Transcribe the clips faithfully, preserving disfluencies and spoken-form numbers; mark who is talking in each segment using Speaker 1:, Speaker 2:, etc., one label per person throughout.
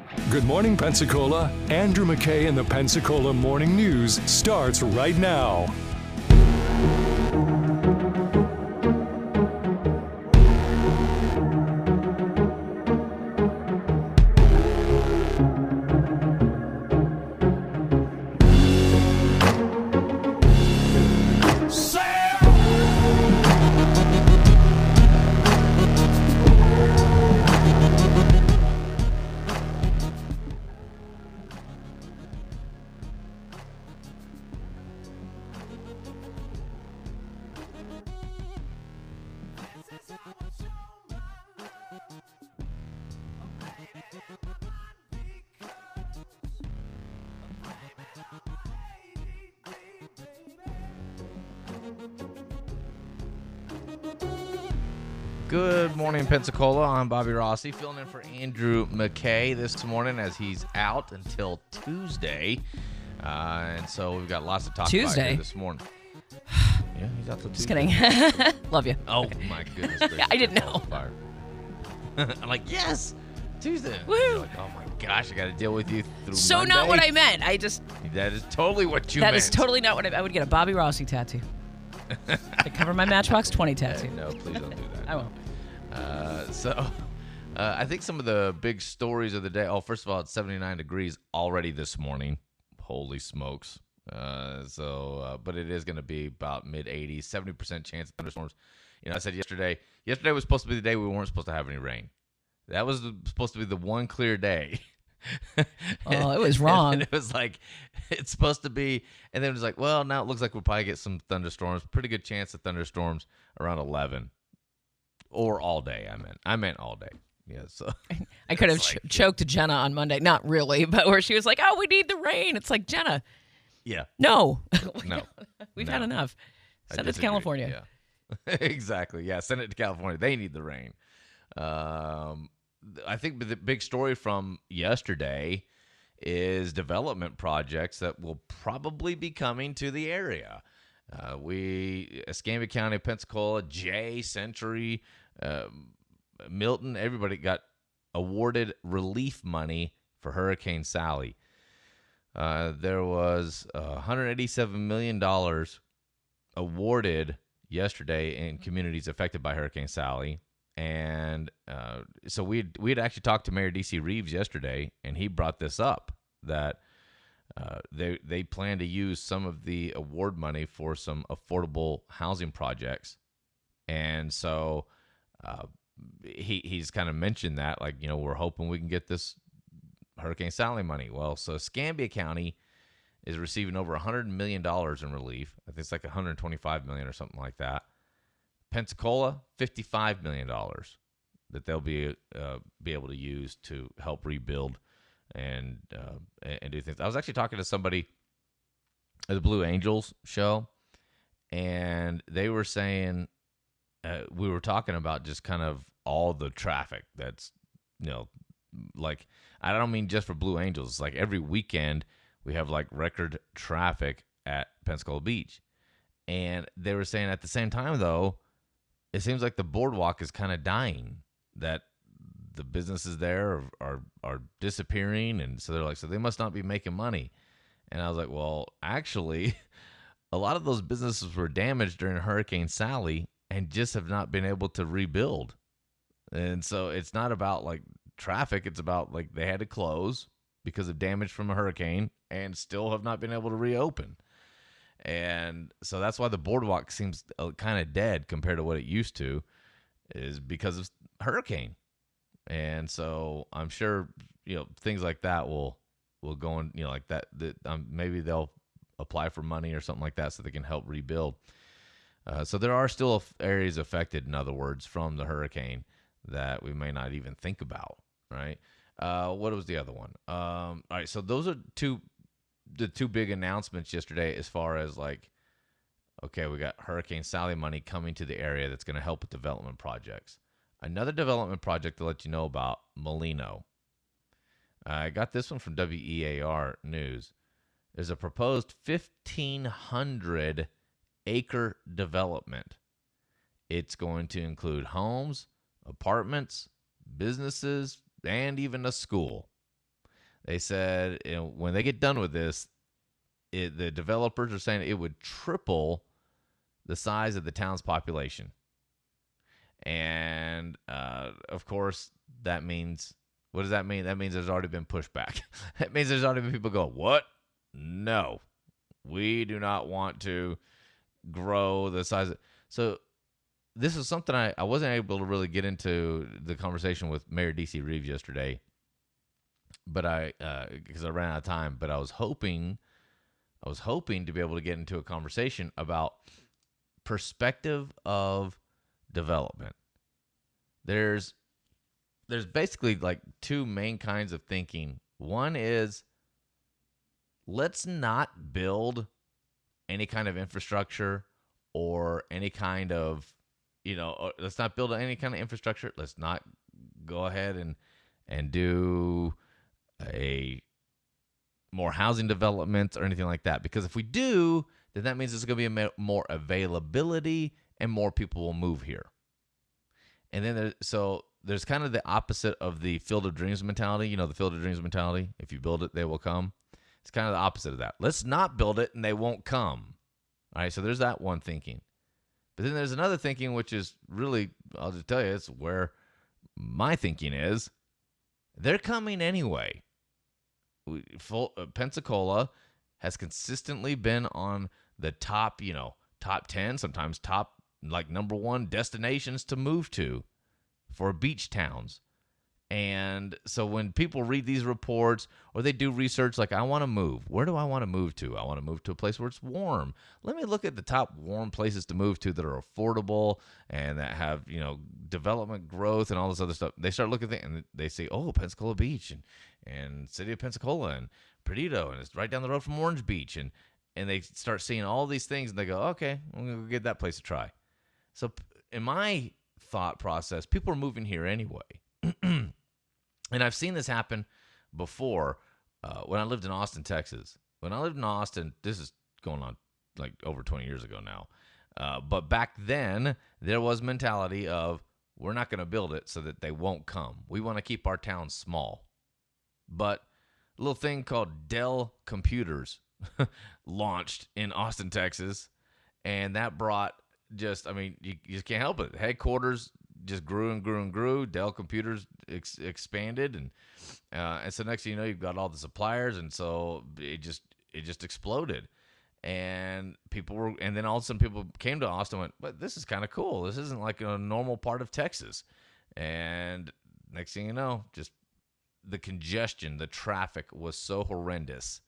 Speaker 1: Good morning, Pensacola. Andrew McKay in the Pensacola Morning News starts right now.
Speaker 2: Good morning, Pensacola. I'm Bobby Rossi, filling in for Andrew McKay this morning as he's out until Tuesday. Uh, and so we've got lots to talk
Speaker 3: Tuesday?
Speaker 2: about here this morning. Yeah, he's out till
Speaker 3: Just
Speaker 2: Tuesday.
Speaker 3: kidding. Love you.
Speaker 2: Oh, my goodness gracious.
Speaker 3: I didn't know.
Speaker 2: Fire. I'm like, yes, Tuesday.
Speaker 3: Woo.
Speaker 2: You're like, oh, my gosh, I got to deal with you through
Speaker 3: So
Speaker 2: Monday.
Speaker 3: not what I meant. I just,
Speaker 2: That is totally what you
Speaker 3: that
Speaker 2: meant.
Speaker 3: is totally not what I I would get a Bobby Rossi tattoo. To cover my Matchbox twenty tattoo.
Speaker 2: Hey, no, please don't do that.
Speaker 3: I won't.
Speaker 2: Uh, so, uh, I think some of the big stories of the day. Oh, first of all, it's seventy-nine degrees already this morning. Holy smokes! Uh, so, uh, but it is going to be about mid eighties, seventy percent chance of thunderstorms. You know, I said yesterday. Yesterday was supposed to be the day we weren't supposed to have any rain. That was the, supposed to be the one clear day.
Speaker 3: Oh, it was wrong.
Speaker 2: And it was like, it's supposed to be, and then it was like, well, now it looks like we'll probably get some thunderstorms. Pretty good chance of thunderstorms around eleven. Or all day, I meant. I meant all day. Yeah, so.
Speaker 3: I could have
Speaker 2: It's
Speaker 3: ch-
Speaker 2: like-
Speaker 3: choked Jenna on Monday. Not really, but where she was like, oh, we need the rain. It's like, Jenna,
Speaker 2: Yeah.
Speaker 3: no.
Speaker 2: No.
Speaker 3: We've
Speaker 2: No.
Speaker 3: had enough.
Speaker 2: I
Speaker 3: Send it to
Speaker 2: disagree.
Speaker 3: California.
Speaker 2: Yeah. Exactly. Yeah, send it to California. They need the rain. Um, th- I think the big story from yesterday is development projects that will probably be coming to the area. Uh, we, Escambia County, Pensacola, Jay, Century, um, Milton, everybody got awarded relief money for Hurricane Sally. Uh, there was uh, one hundred eighty-seven million dollars awarded yesterday in communities affected by Hurricane Sally. And uh, so we we had actually talked to Mayor D C Reeves yesterday, and he brought this up, that uh, they they plan to use some of the award money for some affordable housing projects. And so uh, he he's kind of mentioned that, like, you know, we're hoping we can get this Hurricane Sally money. Well, so Escambia County is receiving over one hundred million dollars in relief. I think it's like one hundred twenty-five million dollars or something like that. Pensacola, fifty-five million dollars that they'll be uh, be able to use to help rebuild and uh, and do things. I was actually talking to somebody at the Blue Angels show, and they were saying, uh, we were talking about just kind of all the traffic that's, you know, like, I don't mean just for Blue Angels. It's like every weekend we have like record traffic at Pensacola Beach. And they were saying at the same time, though, it seems like the boardwalk is kind of dying, that the businesses there are, are are disappearing. And so they're like, so they must not be making money. And I was like, well, actually, a lot of those businesses were damaged during Hurricane Sally and just have not been able to rebuild. And so it's not about like traffic. It's about like they had to close because of damage from a hurricane and still have not been able to reopen. And so that's why the boardwalk seems kind of dead compared to what it used to, is because of hurricane. And so I'm sure, you know, things like that will will go in, you know, like that, that um, maybe they'll apply for money or something like that so they can help rebuild. Uh, so there are still areas affected, in other words, from the hurricane that we may not even think about, right? Uh, what was the other one? Um, all right, so those are two the two big announcements yesterday as far as like, okay, we got Hurricane Sally money coming to the area that's going to help with development projects. Another development project to let you know about, Molino. I got this one from W E A R News. There's a proposed fifteen hundred acre development. It's going to include homes, apartments, businesses, and even a school. They said, you know, when they get done with this, it, the developers are saying it would triple the size of the town's population. And, uh, of course, that means, what does that mean? That means there's already been pushback. That means there's already been people go, what? No, we do not want to grow the size. Of, so this is something I, I wasn't able to really get into the conversation with Mayor D C Reeves yesterday, but I, uh, because I ran out of time, but I was hoping, I was hoping to be able to get into a conversation about perspective of development. There's there's basically like two main kinds of thinking. One is, let's not build any kind of infrastructure or any kind of, you know, let's not build any kind of infrastructure. Let's not go ahead and and do a more housing developments or anything like that. Because if we do, then that means there's going to be a more availability and more people will move here. And then there, so there's kind of the opposite of the Field of Dreams mentality. You know, the Field of Dreams mentality. If you build it, they will come. It's kind of the opposite of that. Let's not build it and they won't come. All right, so there's that one thinking. But then there's another thinking, which is really, I'll just tell you, it's where my thinking is. They're coming anyway. We, full, uh, Pensacola has consistently been on the top, you know, top ten, sometimes top, like number one destinations to move to for beach towns. And so when people read these reports or they do research, like, I want to move. Where do I want to move to? I want to move to a place where it's warm. Let me look at the top warm places to move to that are affordable and that have, you know, development growth and all this other stuff. They start looking at it and they say, oh, Pensacola Beach and, and City of Pensacola and Perdido, and it's right down the road from Orange Beach. And, and they start seeing all these things and they go, okay, I'm going to give that place a try. So in my thought process, people are moving here anyway. And I've seen this happen before uh, when I lived in Austin, Texas. When I lived in Austin, this is going on like over twenty years ago now. Uh, but back then, there was mentality of, we're not going to build it so that they won't come. We want to keep our town small. But a little thing called Dell Computers launched in Austin, Texas. And that brought just, I mean, you, you just can't help it. Headquarters just grew and grew and grew. Dell Computers ex- expanded, and uh, and so next thing you know, you've got all the suppliers, and so it just it just exploded. And people were, and then all of a sudden, people came to Austin and went, "But this is kind of cool. This isn't like a normal part of Texas." And next thing you know, just the congestion, the traffic was so horrendous.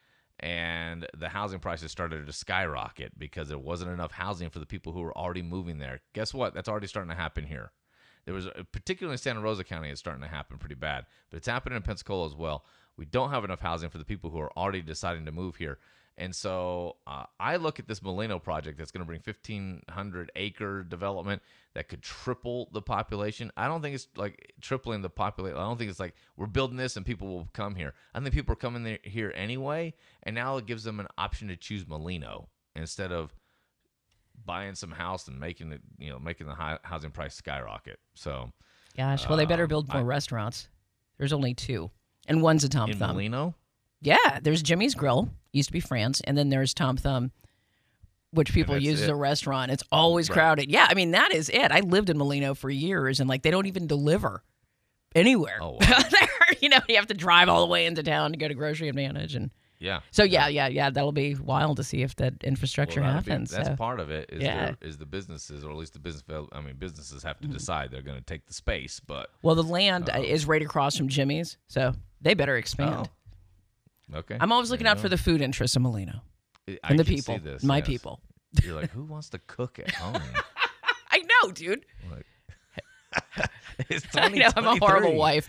Speaker 2: And the housing prices started to skyrocket because there wasn't enough housing for the people who were already moving there. Guess what? That's already starting to happen here. There was, a, particularly in Santa Rosa County, it's starting to happen pretty bad. But it's happening in Pensacola as well. We don't have enough housing for the people who are already deciding to move here. And so uh, I look at this Molino project that's going to bring fifteen hundred acre development that could triple the population. I don't think it's like tripling the population. I don't think it's like we're building this and people will come here. I think people are coming there, here anyway, and now it gives them an option to choose Molino instead of buying some house and making it, you know, making the high housing price skyrocket. So,
Speaker 3: Gosh, well, they better build more
Speaker 2: I,
Speaker 3: restaurants. There's only two, and one's a Tom
Speaker 2: in
Speaker 3: Thumb.
Speaker 2: Molino?
Speaker 3: Yeah, there's Jimmy's Grill, used to be Fran's, and then there's Tom Thumb, which people use as a restaurant. It's always
Speaker 2: Right.
Speaker 3: crowded. Yeah, I mean, that is it. I lived in Molino for years, and like they don't even deliver anywhere.
Speaker 2: Oh, wow.
Speaker 3: You know, you have to drive all the way into town to go to Grocery Advantage, and
Speaker 2: Yeah.
Speaker 3: so yeah, yeah, yeah. That'll be wild to see if that infrastructure
Speaker 2: Well, that'd be-
Speaker 3: happens.
Speaker 2: that's
Speaker 3: so.
Speaker 2: part of it. Is,
Speaker 3: Yeah.
Speaker 2: there, is the businesses, or at least the business. I mean, businesses have to decide they're going to take the space, but
Speaker 3: Well, the land uh, is right across from Jimmy's, so they better expand.
Speaker 2: okay.
Speaker 3: I'm always looking
Speaker 2: There
Speaker 3: out
Speaker 2: you
Speaker 3: for the food interests of Molino
Speaker 2: go. I
Speaker 3: and the
Speaker 2: can
Speaker 3: people,
Speaker 2: see this,
Speaker 3: my
Speaker 2: yes.
Speaker 3: people.
Speaker 2: You're like, who wants to cook at home?
Speaker 3: I know, dude.
Speaker 2: Like, it's
Speaker 3: I know I'm a horrible
Speaker 2: twenty twenty-three.
Speaker 3: wife.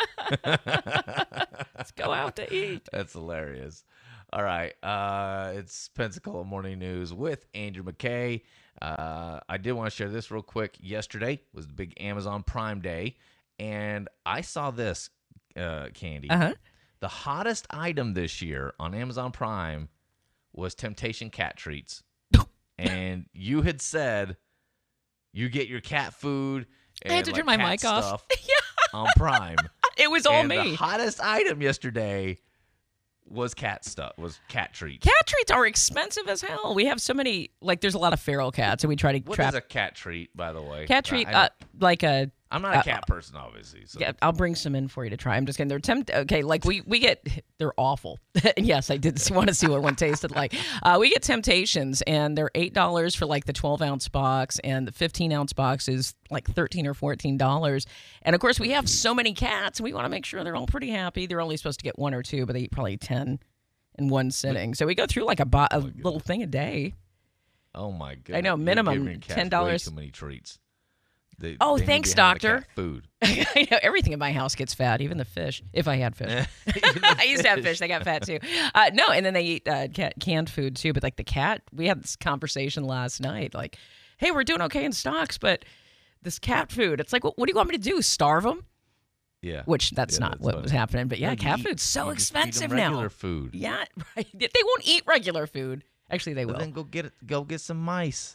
Speaker 3: Let's go out to eat.
Speaker 2: That's hilarious. All right. Uh, it's Pensacola Morning News with Andrew McKay. Uh, I did want to share this real quick. Yesterday was the big Amazon Prime Day, and I saw this, uh, Candy.
Speaker 3: Uh-huh.
Speaker 2: The hottest item this year on Amazon Prime was Temptation cat treats. And you had said you get your cat food and
Speaker 3: I had to
Speaker 2: like
Speaker 3: turn my
Speaker 2: cat
Speaker 3: mic off.
Speaker 2: stuff on Prime.
Speaker 3: It was all
Speaker 2: and
Speaker 3: me.
Speaker 2: The hottest item yesterday was cat stuff, was cat treats.
Speaker 3: Cat treats are expensive as hell. We have so many, like there's a lot of feral cats, and we try to
Speaker 2: What
Speaker 3: trap.
Speaker 2: is a cat treat, by the way?
Speaker 3: Cat treat,
Speaker 2: I,
Speaker 3: uh, like a.
Speaker 2: I'm not a
Speaker 3: uh,
Speaker 2: cat person, obviously. So.
Speaker 3: Yeah, I'll bring some in for you to try. I'm just kidding. They're tempt. Okay, like we we get. They're awful. Yes, I did want to see what one tasted like. Uh, we get Temptations, and they're eight dollars for like the twelve ounce box, and the fifteen ounce box is like thirteen or fourteen dollars. And of course, we have so many cats, and we want to make sure they're all pretty happy. They're only supposed to get one or two, but they eat probably ten in one sitting. So we go through like a, bo- a oh little thing a day.
Speaker 2: Oh my goodness!
Speaker 3: I know, minimum ten dollars.
Speaker 2: Too many treats. They,
Speaker 3: oh,
Speaker 2: they
Speaker 3: thanks,
Speaker 2: need to have the
Speaker 3: doctor.
Speaker 2: cat food.
Speaker 3: I know everything in my house gets fat, even the fish. If I had fish, I used to have fish. They got fat too. Uh, no, and then they eat uh, cat, canned food too. But like the cat, we had this conversation last night. Like, hey, we're doing okay in stocks, but this cat food. It's like, well, what do you want me to do? Starve them?
Speaker 2: Yeah.
Speaker 3: Which that's
Speaker 2: yeah,
Speaker 3: not
Speaker 2: that's
Speaker 3: what
Speaker 2: funny.
Speaker 3: was happening. But yeah,
Speaker 2: No,
Speaker 3: cat
Speaker 2: eat,
Speaker 3: food's so
Speaker 2: you just feed them
Speaker 3: expensive
Speaker 2: regular
Speaker 3: now.
Speaker 2: Food.
Speaker 3: Yeah, right. They won't eat regular food. Actually, they
Speaker 2: Well,
Speaker 3: will.
Speaker 2: then go get it. Go get some mice.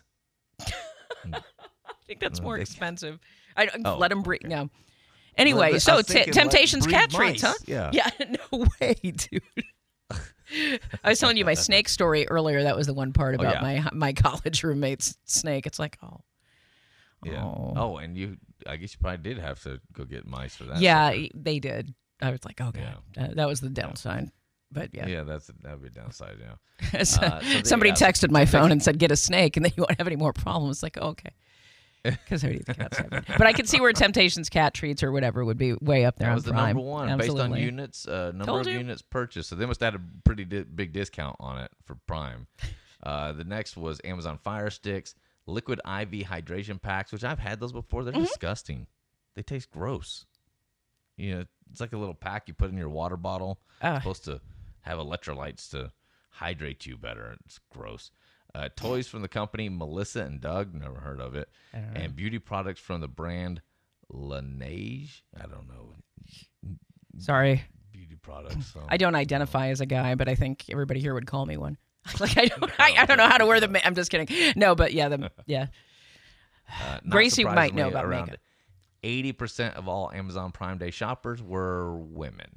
Speaker 3: I think that's more
Speaker 2: they-
Speaker 3: expensive. I
Speaker 2: Oh,
Speaker 3: let them breed. No. Anyway,
Speaker 2: Well, I
Speaker 3: so
Speaker 2: was
Speaker 3: t-
Speaker 2: thinking,
Speaker 3: Temptations
Speaker 2: like,
Speaker 3: cat
Speaker 2: breed
Speaker 3: treats, huh?
Speaker 2: mice. Yeah.
Speaker 3: Yeah. No way, dude. I was telling you my snake story earlier. That was the one part
Speaker 2: Oh,
Speaker 3: about
Speaker 2: yeah.
Speaker 3: my my college roommate's snake. It's like, oh,
Speaker 2: Yeah.
Speaker 3: Oh.
Speaker 2: Oh, and you. I guess you probably did have to go get mice for that.
Speaker 3: yeah,
Speaker 2: sucker.
Speaker 3: they did. I was like, oh god, uh, that was the downside. But yeah,
Speaker 2: Yeah, that's that would be a downside. Yeah.
Speaker 3: So-
Speaker 2: Uh, so they-
Speaker 3: somebody
Speaker 2: yeah,
Speaker 3: texted my phone and said, "Get a snake, and then you won't have any more problems." Like, oh, okay. Because I would eat the cats. But I could see where Temptations cat treats or whatever would be way up there
Speaker 2: That
Speaker 3: on
Speaker 2: was the
Speaker 3: Prime.
Speaker 2: number one
Speaker 3: Absolutely.
Speaker 2: based on units, uh, number
Speaker 3: Told
Speaker 2: of
Speaker 3: you.
Speaker 2: units purchased. So they must have had a pretty di- big discount on it for Prime. Uh, the next was Amazon Fire Sticks, liquid I V hydration packs, which I've had those before. They're
Speaker 3: Mm-hmm.
Speaker 2: disgusting. They taste gross. You know, it's like a little pack you put in your water bottle.
Speaker 3: Ah.
Speaker 2: It's supposed to have electrolytes to hydrate you better. It's gross. Uh, toys from the company Melissa and Doug, never heard of it, and beauty products from the brand Laneige. I don't know
Speaker 3: Sorry,
Speaker 2: beauty products. So.
Speaker 3: I don't identify as a guy, but I think everybody here would call me one. Like I don't, I, I don't know how to wear the. Ma- I'm just kidding. No, but yeah, the yeah.
Speaker 2: Uh, not
Speaker 3: Gracie might know
Speaker 2: surprisingly,
Speaker 3: about
Speaker 2: around
Speaker 3: makeup.
Speaker 2: eighty percent of all Amazon Prime Day shoppers were women.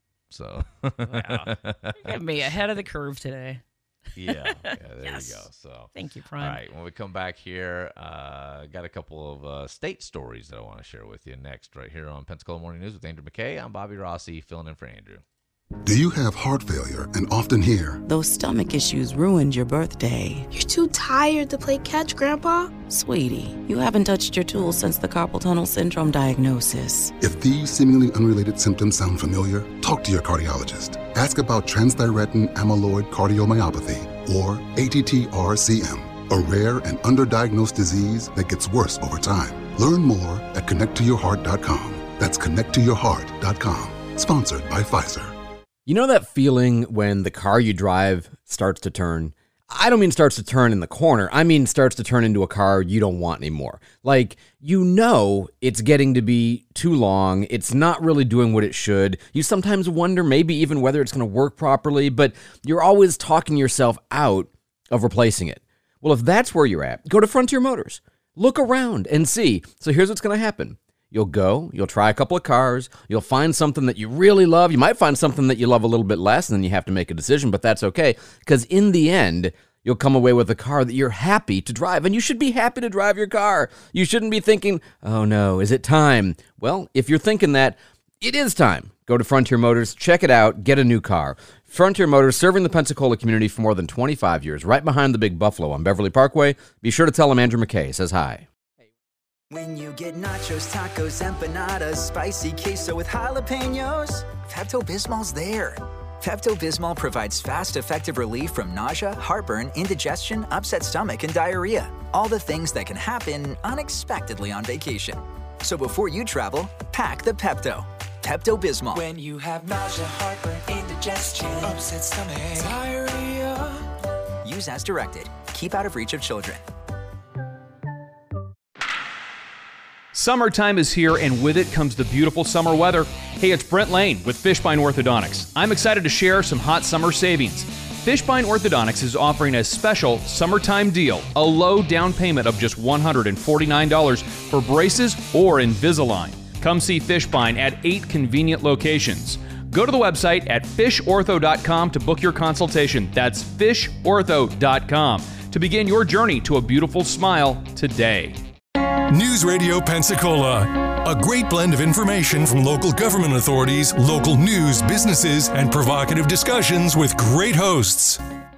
Speaker 2: So
Speaker 3: Wow. Have me ahead of the curve today.
Speaker 2: yeah, yeah, there
Speaker 3: Yes.
Speaker 2: you go. So
Speaker 3: Thank you,
Speaker 2: all
Speaker 3: Prime.
Speaker 2: right, when we come back here, uh, got a couple of uh, state stories that I want to share with you next, right here on Pensacola Morning News with Andrew McKay. I'm Bobby Rossi, filling in for Andrew.
Speaker 4: Do you have heart failure and often hear,
Speaker 5: Those stomach issues ruined your birthday.
Speaker 6: You're too tired to play catch, Grandpa.
Speaker 5: Sweetie, you haven't touched your tools since the carpal tunnel syndrome diagnosis.
Speaker 4: if these seemingly unrelated symptoms sound familiar, talk to your cardiologist. Ask about transthyretin amyloid cardiomyopathy, or A T T R C M, a rare and underdiagnosed disease that gets worse over time. Learn more at connect to your heart dot com. That's connect to your heart dot com. Sponsored by Pfizer.
Speaker 7: You know that feeling when the car you drive starts to turn? I don't mean starts to turn in the corner. I mean starts to turn into a car you don't want anymore. Like, you know it's getting to be too long. It's not really doing what it should. You sometimes wonder maybe even whether it's going to work properly, but you're always talking yourself out of replacing it. Well, if that's where you're at, go to Frontier Motors. Look around and see. So here's what's going to happen. You'll go, you'll try a couple of cars, you'll find something that you really love. You might find something that you love a little bit less, and then you have to make a decision, but that's okay, because in the end, you'll come away with a car that you're happy to drive, and you should be happy to drive your car. You shouldn't be thinking, oh no, is it time? Well, if you're thinking that, it is time. Go to Frontier Motors, check it out, get a new car. Frontier Motors, serving the Pensacola community for more than twenty-five years, right behind the Big Buffalo on Beverly Parkway. Be sure to tell them Andrew McKay says hi.
Speaker 8: When you get nachos, tacos, empanadas, spicy queso with jalapenos, Pepto-Bismol's there. Pepto-Bismol provides fast, effective relief from nausea, heartburn, indigestion, upset stomach, and diarrhea. All the things that can happen unexpectedly on vacation. So before you travel, pack the Pepto. Pepto-Bismol.
Speaker 9: When you have nausea, heartburn, indigestion, upset stomach, diarrhea.
Speaker 8: Use as directed. Keep out of reach of children.
Speaker 10: Summertime is here, and with it comes the beautiful summer weather. Hey, it's Brent Lane with Fishbein Orthodontics. I'm excited to share some hot summer savings. Fishbein Orthodontics is offering a special summertime deal, a low down payment of just one hundred forty-nine dollars for braces or Invisalign. Come see Fishbein at eight convenient locations. Go to the website at fish ortho dot com to book your consultation. That's fish ortho dot com to begin your journey to a beautiful smile today.
Speaker 1: News Radio Pensacola. A great blend of information from local government authorities, local news, businesses, and provocative discussions with great hosts.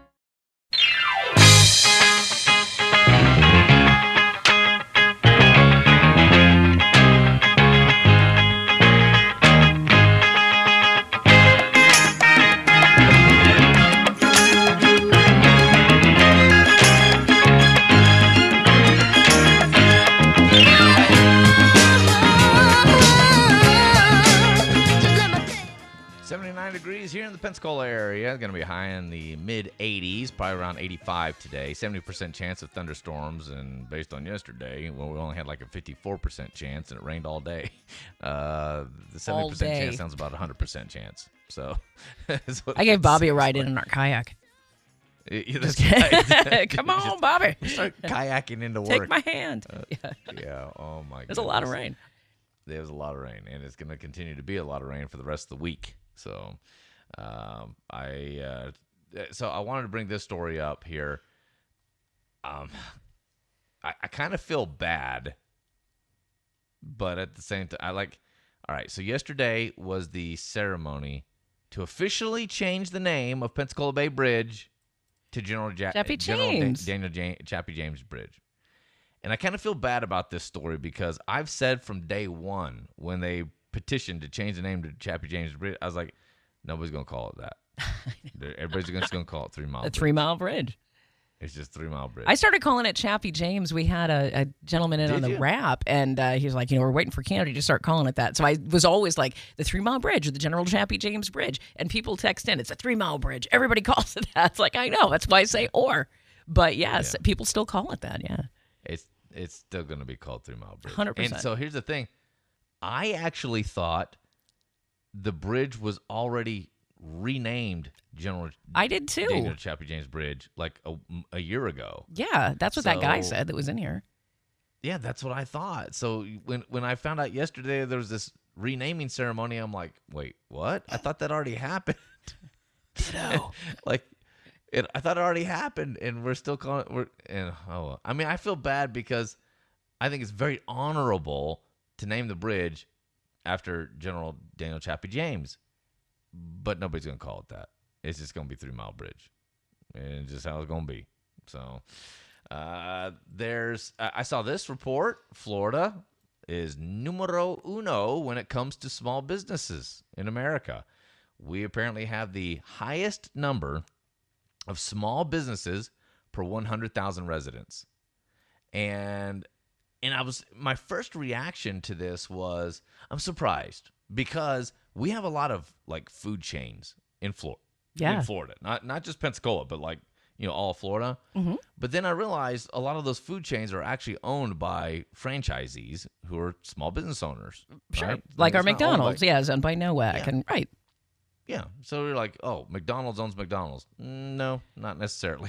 Speaker 2: seventy-nine degrees here in the Pensacola area. It's going to be high in the mid eighties, probably around eighty-five today. seventy percent chance of thunderstorms, and based on yesterday, well, we only had like a fifty-four percent chance, and it rained all day. Uh, the seventy percent
Speaker 3: All day.
Speaker 2: chance sounds about one hundred percent chance. So that's what
Speaker 3: I gave
Speaker 2: it
Speaker 3: Bobby a
Speaker 2: seems
Speaker 3: ride
Speaker 2: like.
Speaker 3: in in our kayak.
Speaker 2: Yeah, that's right.
Speaker 3: Come on,
Speaker 2: Just
Speaker 3: Bobby.
Speaker 2: Start kayaking into work.
Speaker 3: Take my hand.
Speaker 2: Uh,
Speaker 3: yeah.
Speaker 2: yeah. Oh my.
Speaker 3: There's a lot of
Speaker 2: goodness.
Speaker 3: rain.
Speaker 2: There's a lot of rain, and it's going to continue to be a lot of rain for the rest of the week. So, um, I uh, so I wanted to bring this story up here. Um, I, I kind of feel bad, but at the same time, I like. All right, so yesterday was the ceremony to officially change the name of Pensacola Bay Bridge to General, ja-
Speaker 3: Chappie
Speaker 2: General
Speaker 3: James.
Speaker 2: Da- Daniel Jan- Chappie James Bridge. And I kind of feel bad about this story because I've said from day one when they petitioned to change the name to Chappie James Bridge, I was like, nobody's going to call it that. Everybody's just going to call it Three Mile
Speaker 3: A
Speaker 2: Bridge.
Speaker 3: Three Mile Bridge.
Speaker 2: It's just Three Mile Bridge.
Speaker 3: I started calling it Chappie James. We had a, a gentleman in
Speaker 2: Did
Speaker 3: on the
Speaker 2: you?
Speaker 3: rap, and uh, he was like, you know, we're waiting for Canada to start calling it that. So I was always like, the Three Mile Bridge or the General Chappie James Bridge. And people text in, it's a Three Mile Bridge. Everybody calls it that. It's like, I know. That's why I say or. But yes,
Speaker 2: Yeah.
Speaker 3: people still call it that, yeah.
Speaker 2: It's it's still going to be called Three Mile Bridge.
Speaker 3: one hundred percent.
Speaker 2: And so here's the thing. I actually thought the bridge was already renamed General
Speaker 3: I did too.
Speaker 2: Daniel Chappie James Bridge like a, a year ago.
Speaker 3: Yeah, that's what that guy
Speaker 2: So-
Speaker 3: said that was in here.
Speaker 2: Yeah, that's what I thought. So when when I found out yesterday there was this renaming ceremony, I'm like, wait, what? I thought that already happened.
Speaker 3: No.
Speaker 2: like, it, I thought it already happened, and we're still calling. We're and oh, well. I mean, I feel bad because I think it's very honorable to name the bridge after General Daniel Chappie James, but nobody's gonna call it that. It's just gonna be Three Mile Bridge, and it's just how it's gonna be. So. Uh, there's, I I saw this report. Florida is numero uno when it comes to small businesses in America. We apparently have the highest number of small businesses per one hundred thousand residents. And, and I was, my first reaction to this was, I'm surprised because we have a lot of like food chains in Florida.
Speaker 3: Yeah.
Speaker 2: In Florida, not, not just Pensacola, but like, you know, all of Florida.
Speaker 3: Mhm.
Speaker 2: But then I realized a lot of those food chains are actually owned by franchisees who are small business owners.
Speaker 3: Sure.
Speaker 2: Right?
Speaker 3: Like
Speaker 2: It's
Speaker 3: our
Speaker 2: not owned by-
Speaker 3: McDonald's, yeah, it's owned by Nowak.
Speaker 2: Yeah.
Speaker 3: And right.
Speaker 2: Yeah. So you're like, oh, McDonald's owns McDonald's. No, not necessarily.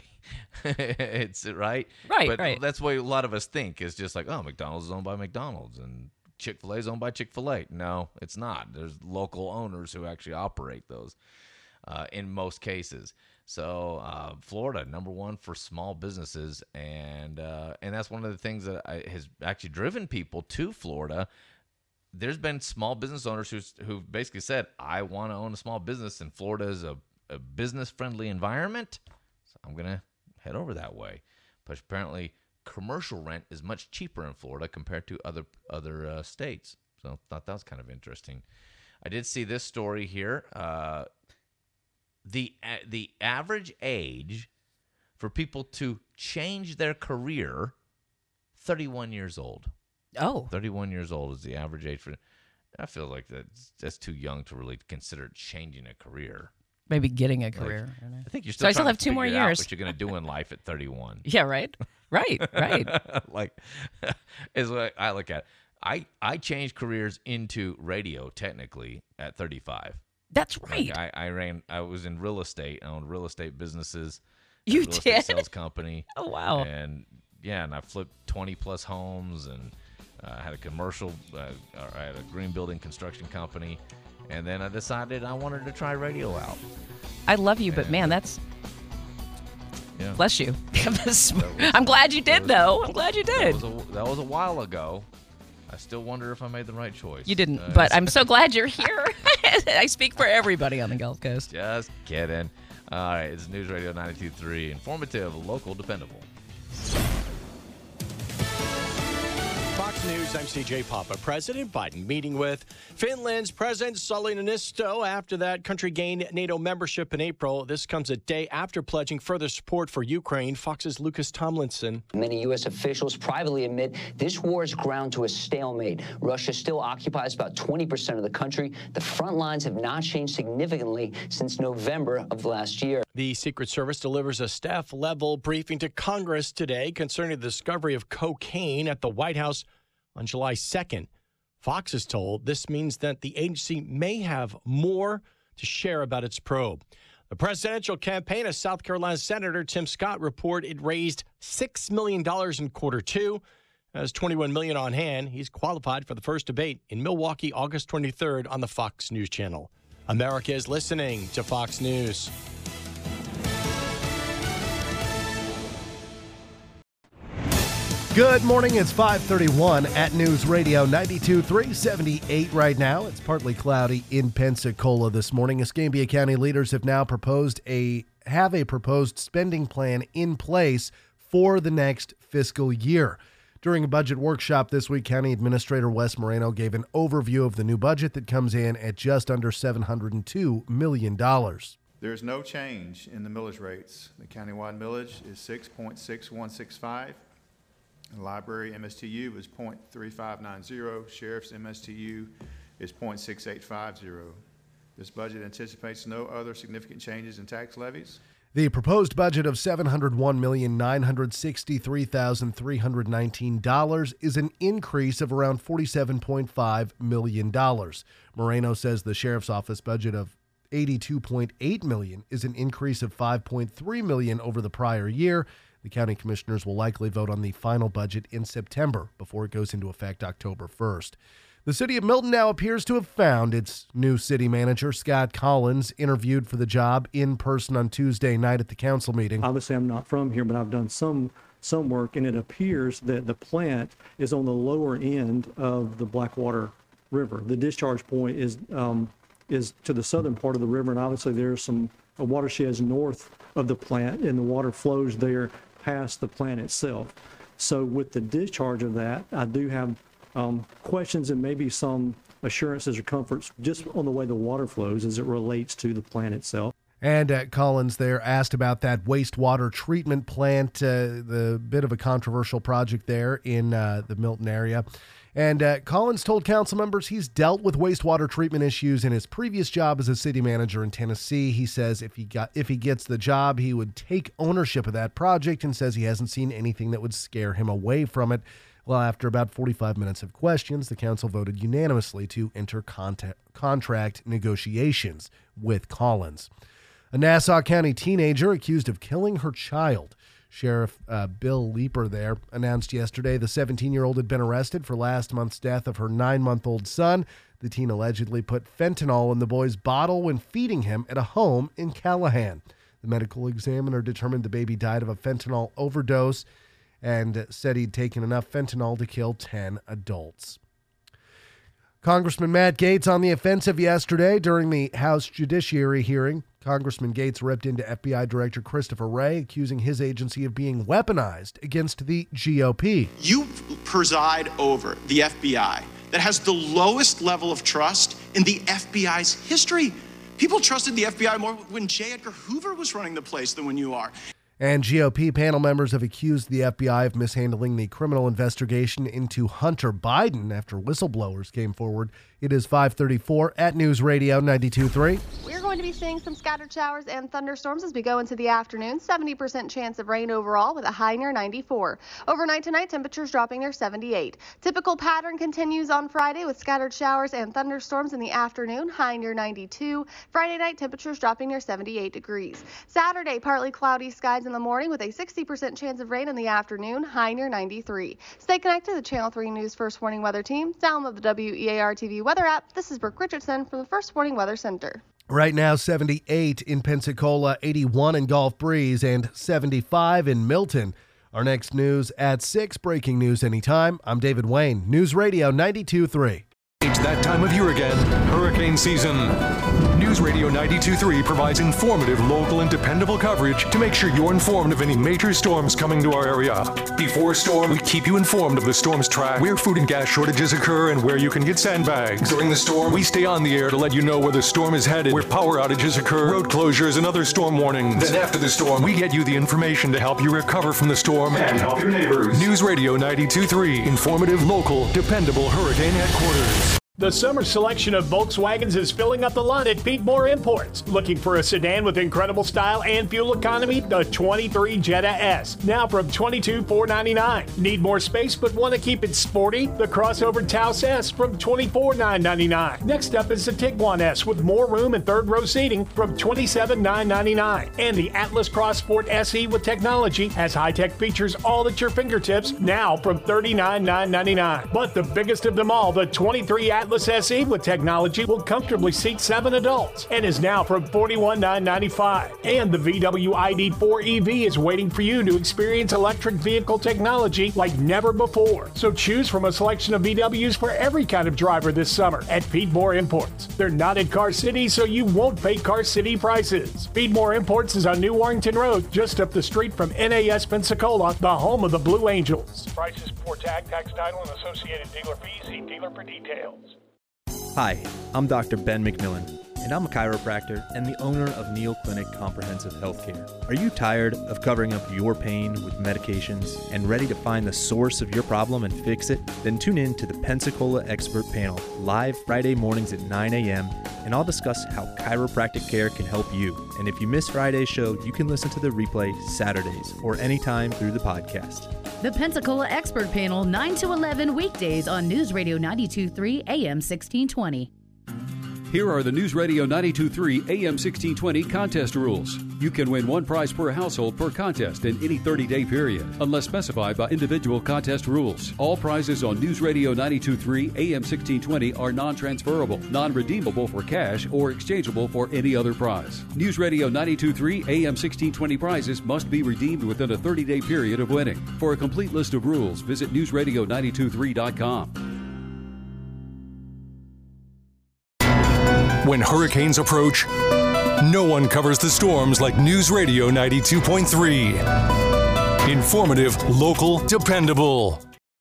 Speaker 2: It's right.
Speaker 3: Right,
Speaker 2: But
Speaker 3: right.
Speaker 2: that's what a lot of us think is just like, oh, McDonald's is owned by McDonald's and Chick-fil-A is owned by Chick-fil-A. No, it's not. There's local owners who actually operate those uh, in most cases. So uh, Florida, number one for small businesses, and uh, and that's one of the things that I, has actually driven people to Florida. There's been small business owners who's, who've basically said, I want to own a small business, and Florida is a, a business-friendly environment, so I'm going to head over that way. But apparently commercial rent is much cheaper in Florida compared to other, other uh, states. So I thought that was kind of interesting. I did see this story here. Uh, the uh, the average age for people to change their career, thirty-one years old.
Speaker 3: Oh.
Speaker 2: thirty-one years old is the average age for. I feel like that's that's too young to really consider changing a career.
Speaker 3: Maybe getting a career.
Speaker 2: Like,
Speaker 3: I don't know.
Speaker 2: I think you're
Speaker 3: So
Speaker 2: still
Speaker 3: I still
Speaker 2: trying
Speaker 3: have
Speaker 2: to
Speaker 3: two more
Speaker 2: figure out
Speaker 3: years.
Speaker 2: what you're going to do in life at thirty-one.
Speaker 3: Yeah, right? Right, right.
Speaker 2: like, is what I look at. I I changed careers into radio technically at thirty-five.
Speaker 3: That's right.
Speaker 2: Like I, I ran. I was in real estate. I owned real estate businesses.
Speaker 3: You
Speaker 2: a real estate
Speaker 3: did?
Speaker 2: sales company.
Speaker 3: Oh, wow.
Speaker 2: And yeah, and I flipped twenty plus homes, and I had a commercial, uh, I had a green building construction company, and then I decided I wanted to try radio out.
Speaker 3: I love you, but
Speaker 2: And,
Speaker 3: man, that's
Speaker 2: Yeah.
Speaker 3: bless you.
Speaker 2: was-
Speaker 3: I'm glad you did,
Speaker 2: was-
Speaker 3: though. I'm glad you
Speaker 2: That
Speaker 3: did.
Speaker 2: was, a, that was a while ago. I still wonder if I made the right choice.
Speaker 3: You didn't,
Speaker 2: Uh,
Speaker 3: but I'm so glad you're here. I speak for everybody on the Gulf Coast.
Speaker 2: Just kidding. All right, it's News Radio ninety-two point three. Informative, local, dependable.
Speaker 11: Fox News, I'm C J Papa. President Biden meeting with Finland's President Sauli Niinisto after that country gained NATO membership in April. This comes a day after pledging further support for Ukraine. Fox's Lucas Tomlinson.
Speaker 12: Many U S officials privately admit this war is ground to a stalemate. Russia still occupies about twenty percent of the country. The front lines have not changed significantly since November of last year.
Speaker 11: The Secret Service delivers a staff-level briefing to Congress today concerning the discovery of cocaine at the White House on July second. Fox is told this means that the agency may have more to share about its probe. The presidential campaign of South Carolina Senator Tim Scott reported it raised six million dollars in quarter two. Has twenty-one million dollars on hand. He's qualified for the first debate in Milwaukee, August twenty-third on the Fox News Channel. America is listening to Fox News.
Speaker 13: Good morning. It's five thirty-one at News Radio ninety-two point three, seventy-eight right now. It's partly cloudy in Pensacola this morning. Escambia County leaders have now proposed a have a proposed spending plan in place for the next fiscal year. During a budget workshop this week, County Administrator Wes Moreno gave an overview of the new budget that comes in at just under seven hundred two million dollars.
Speaker 14: There's no change in the millage rates. The countywide millage is six point six one six five. The library M S T U is zero point three five nine zero. Sheriff's M S T U is zero point six eight five zero. This budget anticipates no other significant changes in tax levies.
Speaker 13: The proposed budget of seven hundred one million nine hundred sixty-three thousand three hundred nineteen dollars is an increase of around forty-seven point five million dollars. Moreno says the sheriff's office budget of eighty-two point eight million dollars is an increase of five point three million dollars over the prior year. The county commissioners will likely vote on the final budget in September before it goes into effect October first. The city of Milton now appears to have found its new city manager. Scott Collins interviewed for the job in person on Tuesday night at the council meeting.
Speaker 15: Obviously, I'm not from here, but I've done some some work, and it appears that the plant is on the lower end of the Blackwater River. The discharge point is um, is to the southern part of the river, and obviously there's some watersheds north of the plant, and the water flows there past the plant itself. So with the discharge of that, I do have um, questions and maybe some assurances or comforts just on the way the water flows as it relates to the plant itself.
Speaker 13: And uh, Collins there asked about that wastewater treatment plant, uh, the bit of a controversial project there in uh, the Milton area. And uh, Collins told council members he's dealt with wastewater treatment issues in his previous job as a city manager in Tennessee. He says if he got if he gets the job, he would take ownership of that project, and says he hasn't seen anything that would scare him away from it. Well, after about forty-five minutes of questions, the council voted unanimously to enter contact, contract negotiations with Collins. A Nassau County teenager accused of killing her child. Sheriff uh, Bill Leeper there announced yesterday the seventeen-year-old had been arrested for last month's death of her nine-month-old son. The teen allegedly put fentanyl in the boy's bottle when feeding him at a home in Callahan. The medical examiner determined the baby died of a fentanyl overdose and said he'd taken enough fentanyl to kill ten adults. Congressman Matt Gaetz on the offensive yesterday during the House Judiciary hearing. Congressman Gaetz ripped into F B I Director Christopher Wray, accusing his agency of being weaponized against the G O P.
Speaker 16: You preside over the F B I that has the lowest level of trust in the F B I's history. People trusted the F B I more when J. Edgar Hoover was running the place than when you are.
Speaker 13: And G O P panel members have accused the F B I of mishandling the criminal investigation into Hunter Biden after whistleblowers came forward It is five thirty-four at News Radio ninety-two point three.
Speaker 17: We're going to be seeing some scattered showers and thunderstorms as we go into the afternoon. seventy percent chance of rain overall with a high near ninety-four. Overnight tonight, temperatures dropping near seventy-eight. Typical pattern continues on Friday with scattered showers and thunderstorms in the afternoon, high near ninety-two. Friday night, temperatures dropping near seventy-eight degrees. Saturday, partly cloudy skies in the morning with a sixty percent chance of rain in the afternoon, high near ninety-three. Stay connected to the Channel three News First Warning Weather Team. Download the W E A R T V weather app. This is Brooke Richardson from the First Warning Weather Center.
Speaker 13: Right now, seventy-eight in Pensacola, eighty-one in Gulf Breeze, and seventy-five in Milton. Our next news at six. Breaking news anytime. I'm David Wayne, News Radio ninety-two point three.
Speaker 1: It's that time of year again, hurricane season. News Radio ninety-two point three provides informative, local, and dependable coverage to make sure you're informed of any major storms coming to our area. Before storm, we keep you informed of the storm's track, where food and gas shortages occur, and where you can get sandbags. During the storm, we stay on the air to let you know where the storm is headed, where power outages occur, road closures, and other storm warnings. Then after the storm, we get you the information to help you recover from the storm and help your neighbors. News Radio ninety-two point three, informative, local, dependable hurricane headquarters.
Speaker 11: The summer selection of Volkswagens is filling up the lot at Pete Moore Imports. Looking for a sedan with incredible style and fuel economy? The twenty-three Jetta S, now from twenty-two thousand four hundred ninety-nine dollars. Need more space but want to keep it sporty? The crossover Taos S from twenty-four thousand nine hundred ninety-nine dollars. Next up is the Tiguan S with more room and third row seating from twenty-seven thousand nine hundred ninety-nine dollars. And the Atlas Cross Sport S E with technology has high-tech features all at your fingertips, now from thirty-nine thousand nine hundred ninety-nine dollars. But the biggest of them all, the twenty-three Atlas Atlas S E with technology will comfortably seat seven adults and is now from forty-one thousand nine hundred ninety-five dollars. And the V W I D four E V is waiting for you to experience electric vehicle technology like never before. So choose from a selection of V Ws for every kind of driver this summer at Feedmore Imports. They're not in Car City, so you won't pay Car City prices. Feedmore Imports is on New Warrington Road, just up the street from N A S Pensacola, the home of the Blue Angels. Prices before tag, tax, title, and associated dealer fees. See dealer for details.
Speaker 18: Hi, I'm Doctor Ben McMillan, and I'm a chiropractor and the owner of Neal Clinic Comprehensive Healthcare. Are you tired of covering up your pain with medications and ready to find the source of your problem and fix it? Then tune in to the Pensacola Expert Panel, live Friday mornings at nine a.m., and I'll discuss how chiropractic care can help you. And if you miss Friday's show, you can listen to the replay Saturdays or anytime through the podcast.
Speaker 19: The Pensacola Expert Panel, nine to eleven weekdays on News Radio ninety-two point three A M sixteen twenty.
Speaker 20: Here are the News Radio ninety-two point three A M sixteen twenty contest rules. You can win one prize per household per contest in any thirty-day period, unless specified by individual contest rules. All prizes on News Radio ninety-two point three A M sixteen twenty are non-transferable, non-redeemable for cash, or exchangeable for any other prize. News Radio ninety-two point three A M sixteen twenty prizes must be redeemed within a thirty-day period of winning. For a complete list of rules, visit news radio nine two three dot com.
Speaker 1: When hurricanes approach, no one covers the storms like News Radio ninety-two point three. Informative, local, dependable.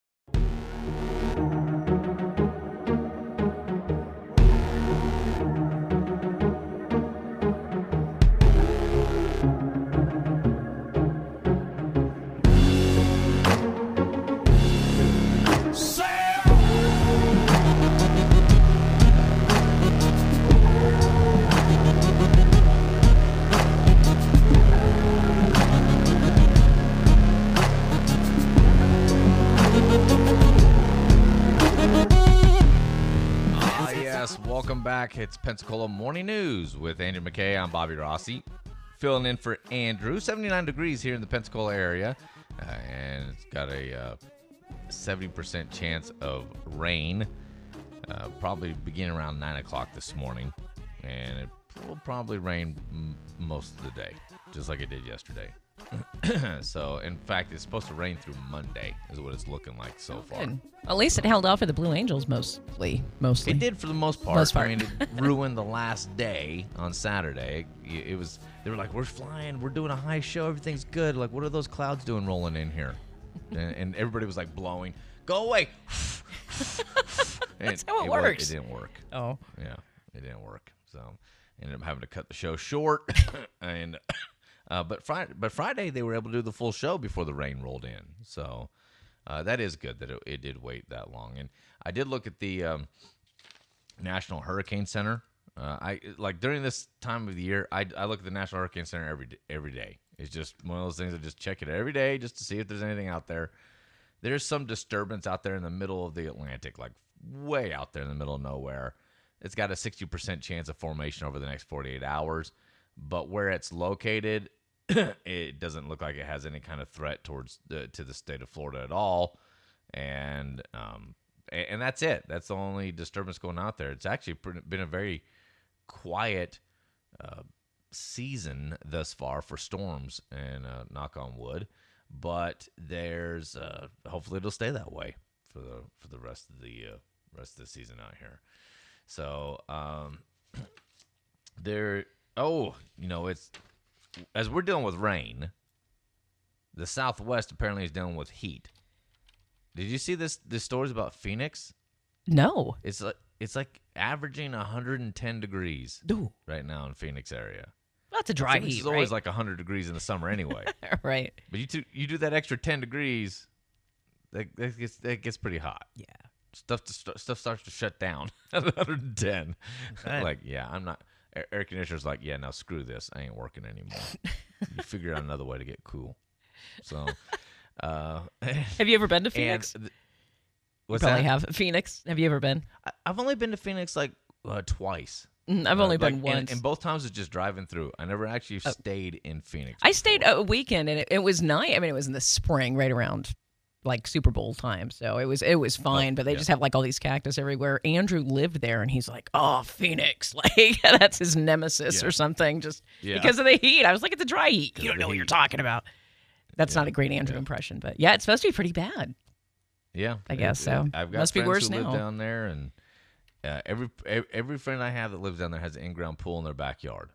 Speaker 2: It's Pensacola Morning News with Andrew McKay. I'm Bobby Rossi, filling in for Andrew. seventy-nine degrees here in the Pensacola area, uh, and it's got a uh, seventy percent chance of rain, uh, probably beginning around nine o'clock this morning, and it will probably rain m- most of the day, just like it did yesterday. So, in fact, it's supposed to rain through Monday, is what it's looking like so far.
Speaker 3: Good. At least it held off for the Blue Angels mostly. Mostly,
Speaker 2: it did for the most part.
Speaker 3: Most part.
Speaker 2: I mean, it ruined the last day on Saturday. It, it was. They were like, "We're flying. We're doing a high show. Everything's good. Like, what are those clouds doing rolling in here?" and, and everybody was like blowing. Go away.
Speaker 3: That's how it
Speaker 2: it
Speaker 3: works.
Speaker 2: Was, it didn't work.
Speaker 3: Oh,
Speaker 2: yeah, it didn't work. So, ended up having to cut the show short, and. Uh, but Friday, but Friday they were able to do the full show before the rain rolled in. So uh, that is good that it, it did wait that long. And I did look at the um, National Hurricane Center. Uh, I like during this time of the year, I, I look at the National Hurricane Center every d- every day. It's just one of those things. I just check it every day just to see if there's anything out there. There's some disturbance out there in the middle of the Atlantic, like way out there in the middle of nowhere. It's got a sixty percent chance of formation over the next forty-eight hours, but where it's located, it doesn't look like it has any kind of threat towards the, to the state of Florida at all. And um, and, and that's it. That's the only disturbance going out there. It's actually been a very quiet uh, season thus far for storms, and uh, knock on wood. But there's uh, hopefully it'll stay that way for the for the rest of the uh, rest of the season out here. So um, there. Oh, you know, it's as we're dealing with rain. The Southwest apparently is dealing with heat. Did you see this? This stories about Phoenix?
Speaker 3: No.
Speaker 2: It's like it's like averaging one hundred ten degrees
Speaker 3: Ooh.
Speaker 2: right now in Phoenix area.
Speaker 3: That's a dry
Speaker 2: Phoenix
Speaker 3: heat,
Speaker 2: is always
Speaker 3: right?
Speaker 2: like one hundred degrees in the summer anyway.
Speaker 3: Right.
Speaker 2: But you, t- you do that extra ten degrees, that, that, gets, that gets pretty hot.
Speaker 3: Yeah.
Speaker 2: Stuff to st- stuff starts to shut down at one hundred ten.
Speaker 3: Right.
Speaker 2: Like, yeah, I'm not. Air, air conditioner's like, yeah, now screw this. I ain't working anymore. You figure out another way to get cool. So, uh,
Speaker 3: have you ever been to Phoenix?
Speaker 2: Th-
Speaker 3: you
Speaker 2: what's
Speaker 3: probably
Speaker 2: that?
Speaker 3: have. Phoenix. Have you ever been?
Speaker 2: I, I've only been to Phoenix like uh, twice.
Speaker 3: Mm, I've
Speaker 2: Uh,
Speaker 3: only
Speaker 2: like,
Speaker 3: been once.
Speaker 2: And, and both times it's just driving through. I never actually
Speaker 3: Oh.
Speaker 2: stayed in Phoenix.
Speaker 3: I stayed a weekend, and it, it was nice. I mean, it was in the spring, right around like Super Bowl time, so it was it was fine. but they
Speaker 2: yeah.
Speaker 3: just have like all these cactus everywhere. Andrew lived there, and he's like, "Oh, Phoenix, like that's his nemesis
Speaker 2: Yeah.
Speaker 3: or something," just
Speaker 2: Yeah.
Speaker 3: because of the heat. I was like, "It's a dry heat. You
Speaker 2: of
Speaker 3: don't
Speaker 2: the
Speaker 3: know what
Speaker 2: heat.
Speaker 3: you're talking about." That's
Speaker 2: Yeah.
Speaker 3: not a great Andrew impression, but yeah, it's supposed to be pretty bad.
Speaker 2: Yeah,
Speaker 3: I guess
Speaker 2: It-
Speaker 3: so.
Speaker 2: I've got
Speaker 3: Must be
Speaker 2: friends
Speaker 3: worse
Speaker 2: who
Speaker 3: now.
Speaker 2: live down there, and uh, every ev- every friend I have that lives down there has an in-ground pool in their backyard,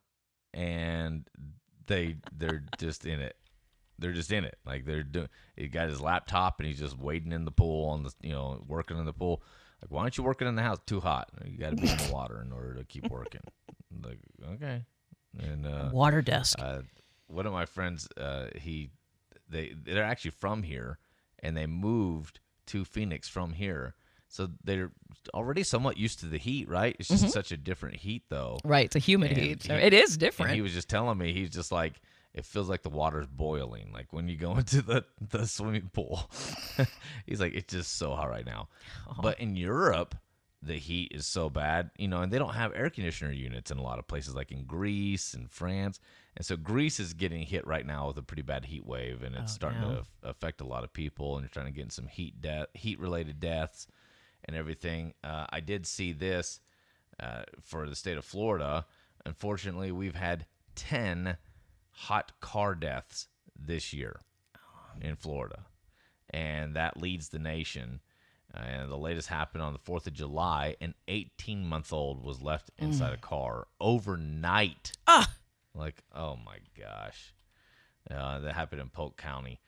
Speaker 2: and they they're just in it. They're just in it. Like they're doing. He got his laptop and he's just wading in the pool on the you know working in the pool. Like, why aren't you working in the house? Too hot. You got to be in the water in order to keep working. Like, okay. And uh,
Speaker 3: Water desk.
Speaker 2: Uh, one of my friends, uh, he they they're actually from here, and they moved to Phoenix from here. So they're already somewhat used to the heat, right? It's just
Speaker 3: Mhm.
Speaker 2: such a different heat, though.
Speaker 3: Right, it's a humid
Speaker 2: And
Speaker 3: heat, so
Speaker 2: he-
Speaker 3: it is
Speaker 2: And
Speaker 3: different.
Speaker 2: he was just telling me, he's just like, it feels like the water's boiling. Like when you go into the, the swimming pool. He's like, it's just so hot right now.
Speaker 3: Oh.
Speaker 2: But in Europe, the heat is so bad, you know, and they don't have air conditioner units in a lot of places, like in Greece and France. And so Greece is getting hit right now with a pretty bad heat wave, and it's
Speaker 3: Oh,
Speaker 2: starting
Speaker 3: no.
Speaker 2: to af- affect a lot of people, and you're trying to get in some heat death, heat-related deaths and everything. Uh, I did see this uh, for the state of Florida. Unfortunately, we've had ten hot car deaths this year in Florida, and that leads the nation. Uh, and the latest happened on the fourth of July. An eighteen-month-old was left inside
Speaker 3: Mm.
Speaker 2: a car overnight.
Speaker 3: Ah!
Speaker 2: Like, oh, my gosh. Uh, that happened in Polk County.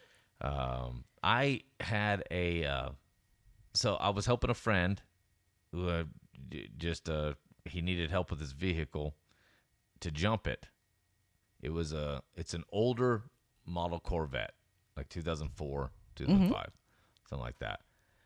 Speaker 2: Um, I had a uh, – so I was helping a friend who uh, j- just uh, – he needed help with his vehicle to jump it. It was a – it's an older model Corvette, like two thousand four, two thousand five, something like that.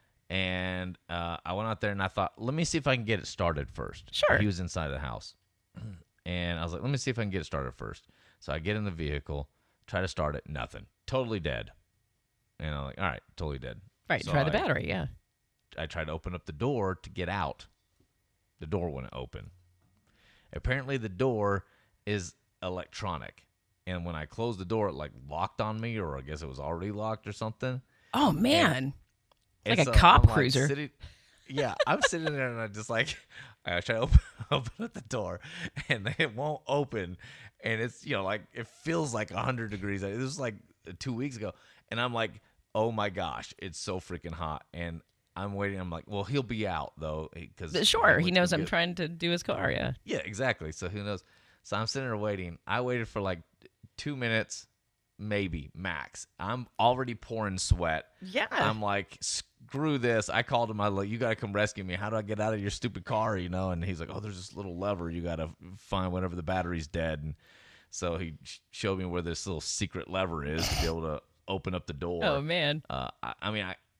Speaker 2: And uh, I went out there and I thought, let me see if I can get it started first.
Speaker 3: Sure.
Speaker 2: He was inside the house. And I was like, let me see if I can get it started first. So I get in the vehicle, try to start it, nothing. Totally dead. And I'm like, all right, totally dead.
Speaker 3: Right,
Speaker 2: So
Speaker 3: try the
Speaker 2: I-
Speaker 3: battery, yeah.
Speaker 2: I tried to open up the door to get out. The door wouldn't open. Apparently the door is electronic. And when I closed the door, it like locked on me, or I guess it was already locked or something.
Speaker 3: Oh, man.
Speaker 2: And
Speaker 3: Like
Speaker 2: so
Speaker 3: a cop
Speaker 2: I'm, like,
Speaker 3: cruiser.
Speaker 2: sitting- yeah, I'm sitting there and I just like, I try to open, open up the door and it won't open. And it's, you know, like, it feels like one hundred degrees. This was like two weeks ago. And I'm like, oh my gosh, it's so freaking hot. And I'm waiting. I'm like, well, he'll be out though. Cause
Speaker 3: Sure, he
Speaker 2: went to
Speaker 3: knows
Speaker 2: go
Speaker 3: I'm
Speaker 2: get-
Speaker 3: trying to do his car, yeah.
Speaker 2: Yeah, exactly. So who knows? So I'm sitting there waiting. I waited for like two minutes, maybe max. I'm already pouring sweat.
Speaker 3: Yeah.
Speaker 2: I'm like, screw this. I called him. I like, you got to come rescue me. How do I get out of your stupid car? You know? And he's like, oh, there's this little lever. You got to find whenever the battery's dead. And so he sh- showed me where this little secret lever is to be able to open up the door.
Speaker 3: Oh, man.
Speaker 2: Uh, I, I mean, I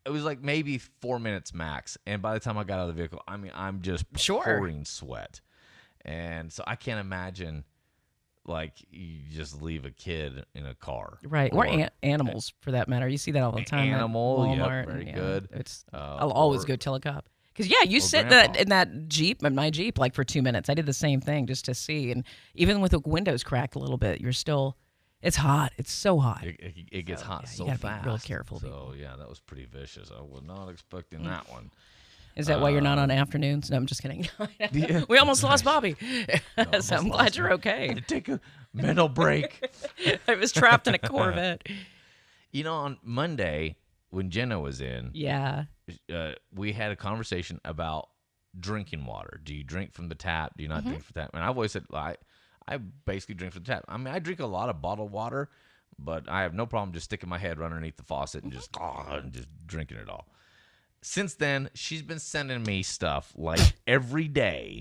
Speaker 2: it was like maybe four minutes max. And by the time I got out of the vehicle, I mean, I'm just
Speaker 3: Sure.
Speaker 2: pouring sweat. And so I can't imagine, like, you just leave a kid in a car.
Speaker 3: Right. Or, an- animals, for that matter. You see that all the time. at
Speaker 2: Animal,
Speaker 3: Walmart,
Speaker 2: yep, very
Speaker 3: and, yeah,
Speaker 2: good.
Speaker 3: It's,
Speaker 2: Uh,
Speaker 3: I'll always
Speaker 2: or-
Speaker 3: go tell a cop. Because, yeah, you
Speaker 2: or
Speaker 3: sit
Speaker 2: grandpa.
Speaker 3: that in that Jeep, in my Jeep, like for two minutes. I did the same thing just to see. And even with the windows cracked a little bit, you're still, it's hot. It's so hot.
Speaker 2: It, it, it gets
Speaker 3: So,
Speaker 2: hot
Speaker 3: yeah, you
Speaker 2: so
Speaker 3: gotta be
Speaker 2: fast.
Speaker 3: real careful,
Speaker 2: So, yeah, that was pretty vicious. I was not expecting that one.
Speaker 3: Is that why you're not on
Speaker 2: Um,
Speaker 3: afternoons? No, I'm just kidding.
Speaker 2: Yeah.
Speaker 3: We almost lost Bobby.
Speaker 2: almost
Speaker 3: so I'm
Speaker 2: lost
Speaker 3: glad you're
Speaker 2: him.
Speaker 3: okay.
Speaker 2: Take a mental break.
Speaker 3: I was trapped in a Corvette.
Speaker 2: You know, on Monday, when Jenna was in,
Speaker 3: Yeah.
Speaker 2: uh, we had a conversation about drinking water. Do you drink from the tap? Do you not
Speaker 3: Mhm.
Speaker 2: drink from the tap? And I've always said, I, I basically drink from the tap. I mean, I drink a lot of bottled water, but I have no problem just sticking my head right underneath the faucet and just, oh, and just drinking it all. Since then, she's been sending me stuff like every day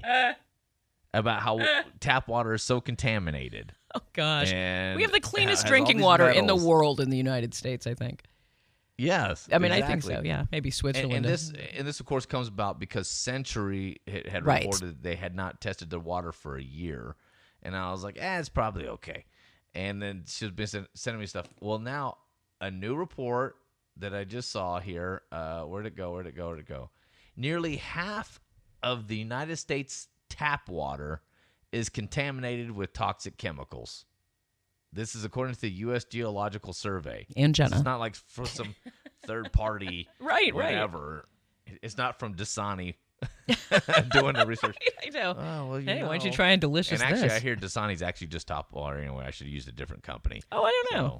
Speaker 2: about how tap water is so contaminated.
Speaker 3: Oh, gosh.
Speaker 2: And
Speaker 3: We have the
Speaker 2: has
Speaker 3: cleanest
Speaker 2: all
Speaker 3: drinking
Speaker 2: these
Speaker 3: water in the
Speaker 2: metals.
Speaker 3: world in the United States, I think.
Speaker 2: Yes,
Speaker 3: I mean, I think
Speaker 2: exactly.
Speaker 3: so, yeah. Maybe
Speaker 2: And,
Speaker 3: Switzerland.
Speaker 2: and
Speaker 3: is-
Speaker 2: this, and this, of course, comes about because Century had, had
Speaker 3: Right.
Speaker 2: reported that they had not tested their water for a year, and I was like, eh, it's probably okay. And then she's been send, sending me stuff. Well, now a new report that I just saw here. Uh, where'd it go? Where'd it go? Where'd it go? Nearly half of the United States tap water is contaminated with toxic chemicals. This is according to the U S Geological Survey.
Speaker 3: And
Speaker 2: So
Speaker 3: Jenna.
Speaker 2: It's not like for some third party,
Speaker 3: Right, right.
Speaker 2: whatever. It's not from Dasani doing the research.
Speaker 3: I know.
Speaker 2: Oh, well, you
Speaker 3: Hey, why don't you
Speaker 2: know.
Speaker 3: try a delicious
Speaker 2: And actually,
Speaker 3: this?
Speaker 2: I hear Dasani's actually just top water anyway. I should have used a different company.
Speaker 3: Oh, I don't know.
Speaker 2: So,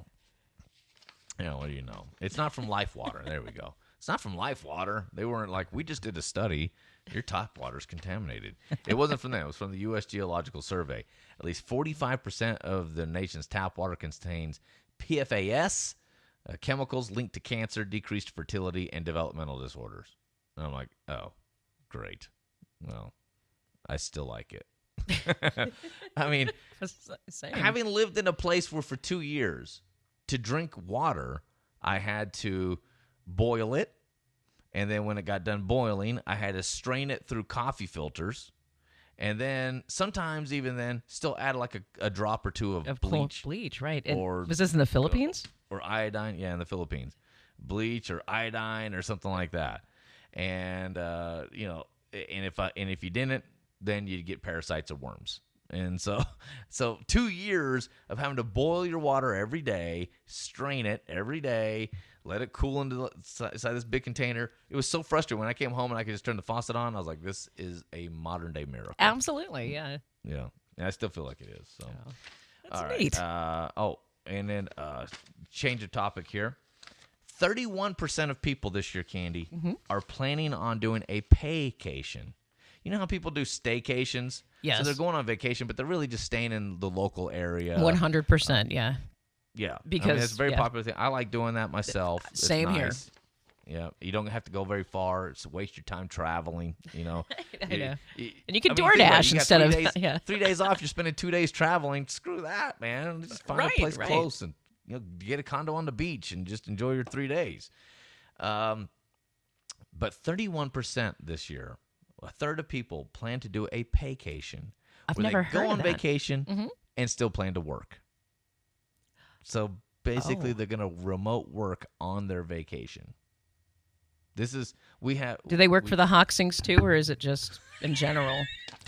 Speaker 2: you know, what do you know? It's not from Life Water. There we go. It's not from Life Water. They weren't like, we just did a study. Your tap water's contaminated. It wasn't from them. It was from the U S Geological Survey. At least forty-five percent of the nation's tap water contains P F A S, uh, chemicals linked to cancer, decreased fertility, and developmental disorders. And I'm like, oh, great. Well, I still like it. I mean,
Speaker 3: Same.
Speaker 2: having lived in a place where for two years, to drink water, I had to boil it. And then when it got done boiling, I had to strain it through coffee filters. And then sometimes even then, still add like a, a drop or two of,
Speaker 3: Of
Speaker 2: bleach.
Speaker 3: bleach, right. And
Speaker 2: Or,
Speaker 3: was this in the Philippines?
Speaker 2: Or iodine. Yeah, in the Philippines. Bleach or iodine or something like that. And, uh, you know, and if I, and if you didn't, then you'd get parasites or worms. And so, so two years of having to boil your water every day, strain it every day, let it cool into the, inside this big container. It was so frustrating when I came home and I could just turn the faucet on. I was like, this is a modern day miracle.
Speaker 3: Absolutely, yeah.
Speaker 2: Yeah, and I still feel like it is. So,
Speaker 3: That's
Speaker 2: all right.
Speaker 3: neat.
Speaker 2: Uh, oh, and then uh, change of topic here. Thirty-one percent of people this year, Candy,
Speaker 3: Mhm.
Speaker 2: are planning on doing a paycation. You know how people do staycations?
Speaker 3: Yes.
Speaker 2: So they're going on vacation, but they're really just staying in the local area.
Speaker 3: One hundred percent, yeah.
Speaker 2: Yeah, I mean,
Speaker 3: Because
Speaker 2: it's a very
Speaker 3: yeah.
Speaker 2: popular thing. I like doing that myself. It's
Speaker 3: Same here.
Speaker 2: nice. Yeah, you don't have to go very far. It's waste your time traveling. You know,
Speaker 3: I know.
Speaker 2: You-
Speaker 3: And you can
Speaker 2: I mean, think about it.
Speaker 3: DoorDash
Speaker 2: You got
Speaker 3: instead
Speaker 2: three
Speaker 3: of-
Speaker 2: days,
Speaker 3: yeah.
Speaker 2: three days off. You're spending two days traveling. Screw that, man. Just find
Speaker 3: Right,
Speaker 2: a place
Speaker 3: right.
Speaker 2: close and you know get a condo on the beach and just enjoy your three days. Um, but thirty-one percent this year, a third of people plan to do a paycation.
Speaker 3: I've
Speaker 2: where
Speaker 3: never
Speaker 2: they go
Speaker 3: heard of
Speaker 2: on
Speaker 3: that.
Speaker 2: vacation
Speaker 3: Mhm.
Speaker 2: and still plan to work. So basically,
Speaker 3: Oh.
Speaker 2: they're going to remote work on their vacation. This is we have.
Speaker 3: Do they work
Speaker 2: we-
Speaker 3: for the Hoxings too, or is it just in general?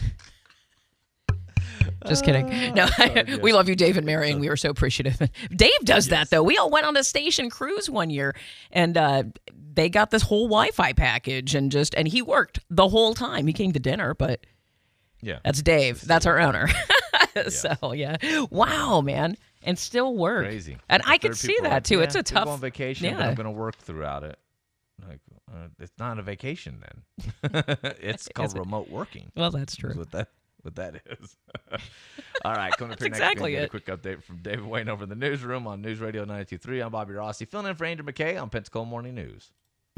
Speaker 3: Just kidding. No, we love you, Dave and Mary, and we were so appreciative. Dave does that, though. We all went on a station cruise one year, and uh, they got this whole Wi-Fi package, and just and he worked the whole time. He came to dinner, but
Speaker 2: Yeah.
Speaker 3: that's Dave. That's our owner. So yeah, wow, man, and still work.
Speaker 2: Crazy.
Speaker 3: And I
Speaker 2: A
Speaker 3: could
Speaker 2: third
Speaker 3: see
Speaker 2: people are
Speaker 3: that
Speaker 2: like,
Speaker 3: too.
Speaker 2: yeah,
Speaker 3: It's a
Speaker 2: we'll
Speaker 3: tough.
Speaker 2: go on vacation,
Speaker 3: yeah.
Speaker 2: but I'm going to work throughout it. Like, uh, it's not a vacation then. It's called
Speaker 3: Is it?
Speaker 2: remote working.
Speaker 3: Well, that's true.
Speaker 2: Is what that what that is. All right, coming up
Speaker 3: That's
Speaker 2: here next,
Speaker 3: exactly
Speaker 2: we're gonna
Speaker 3: it.
Speaker 2: get a quick update from David Wayne over in the newsroom on News Radio ninety-two point three. I'm Bobby Rossi, filling in for Andrew McKay on Pensacola Morning News.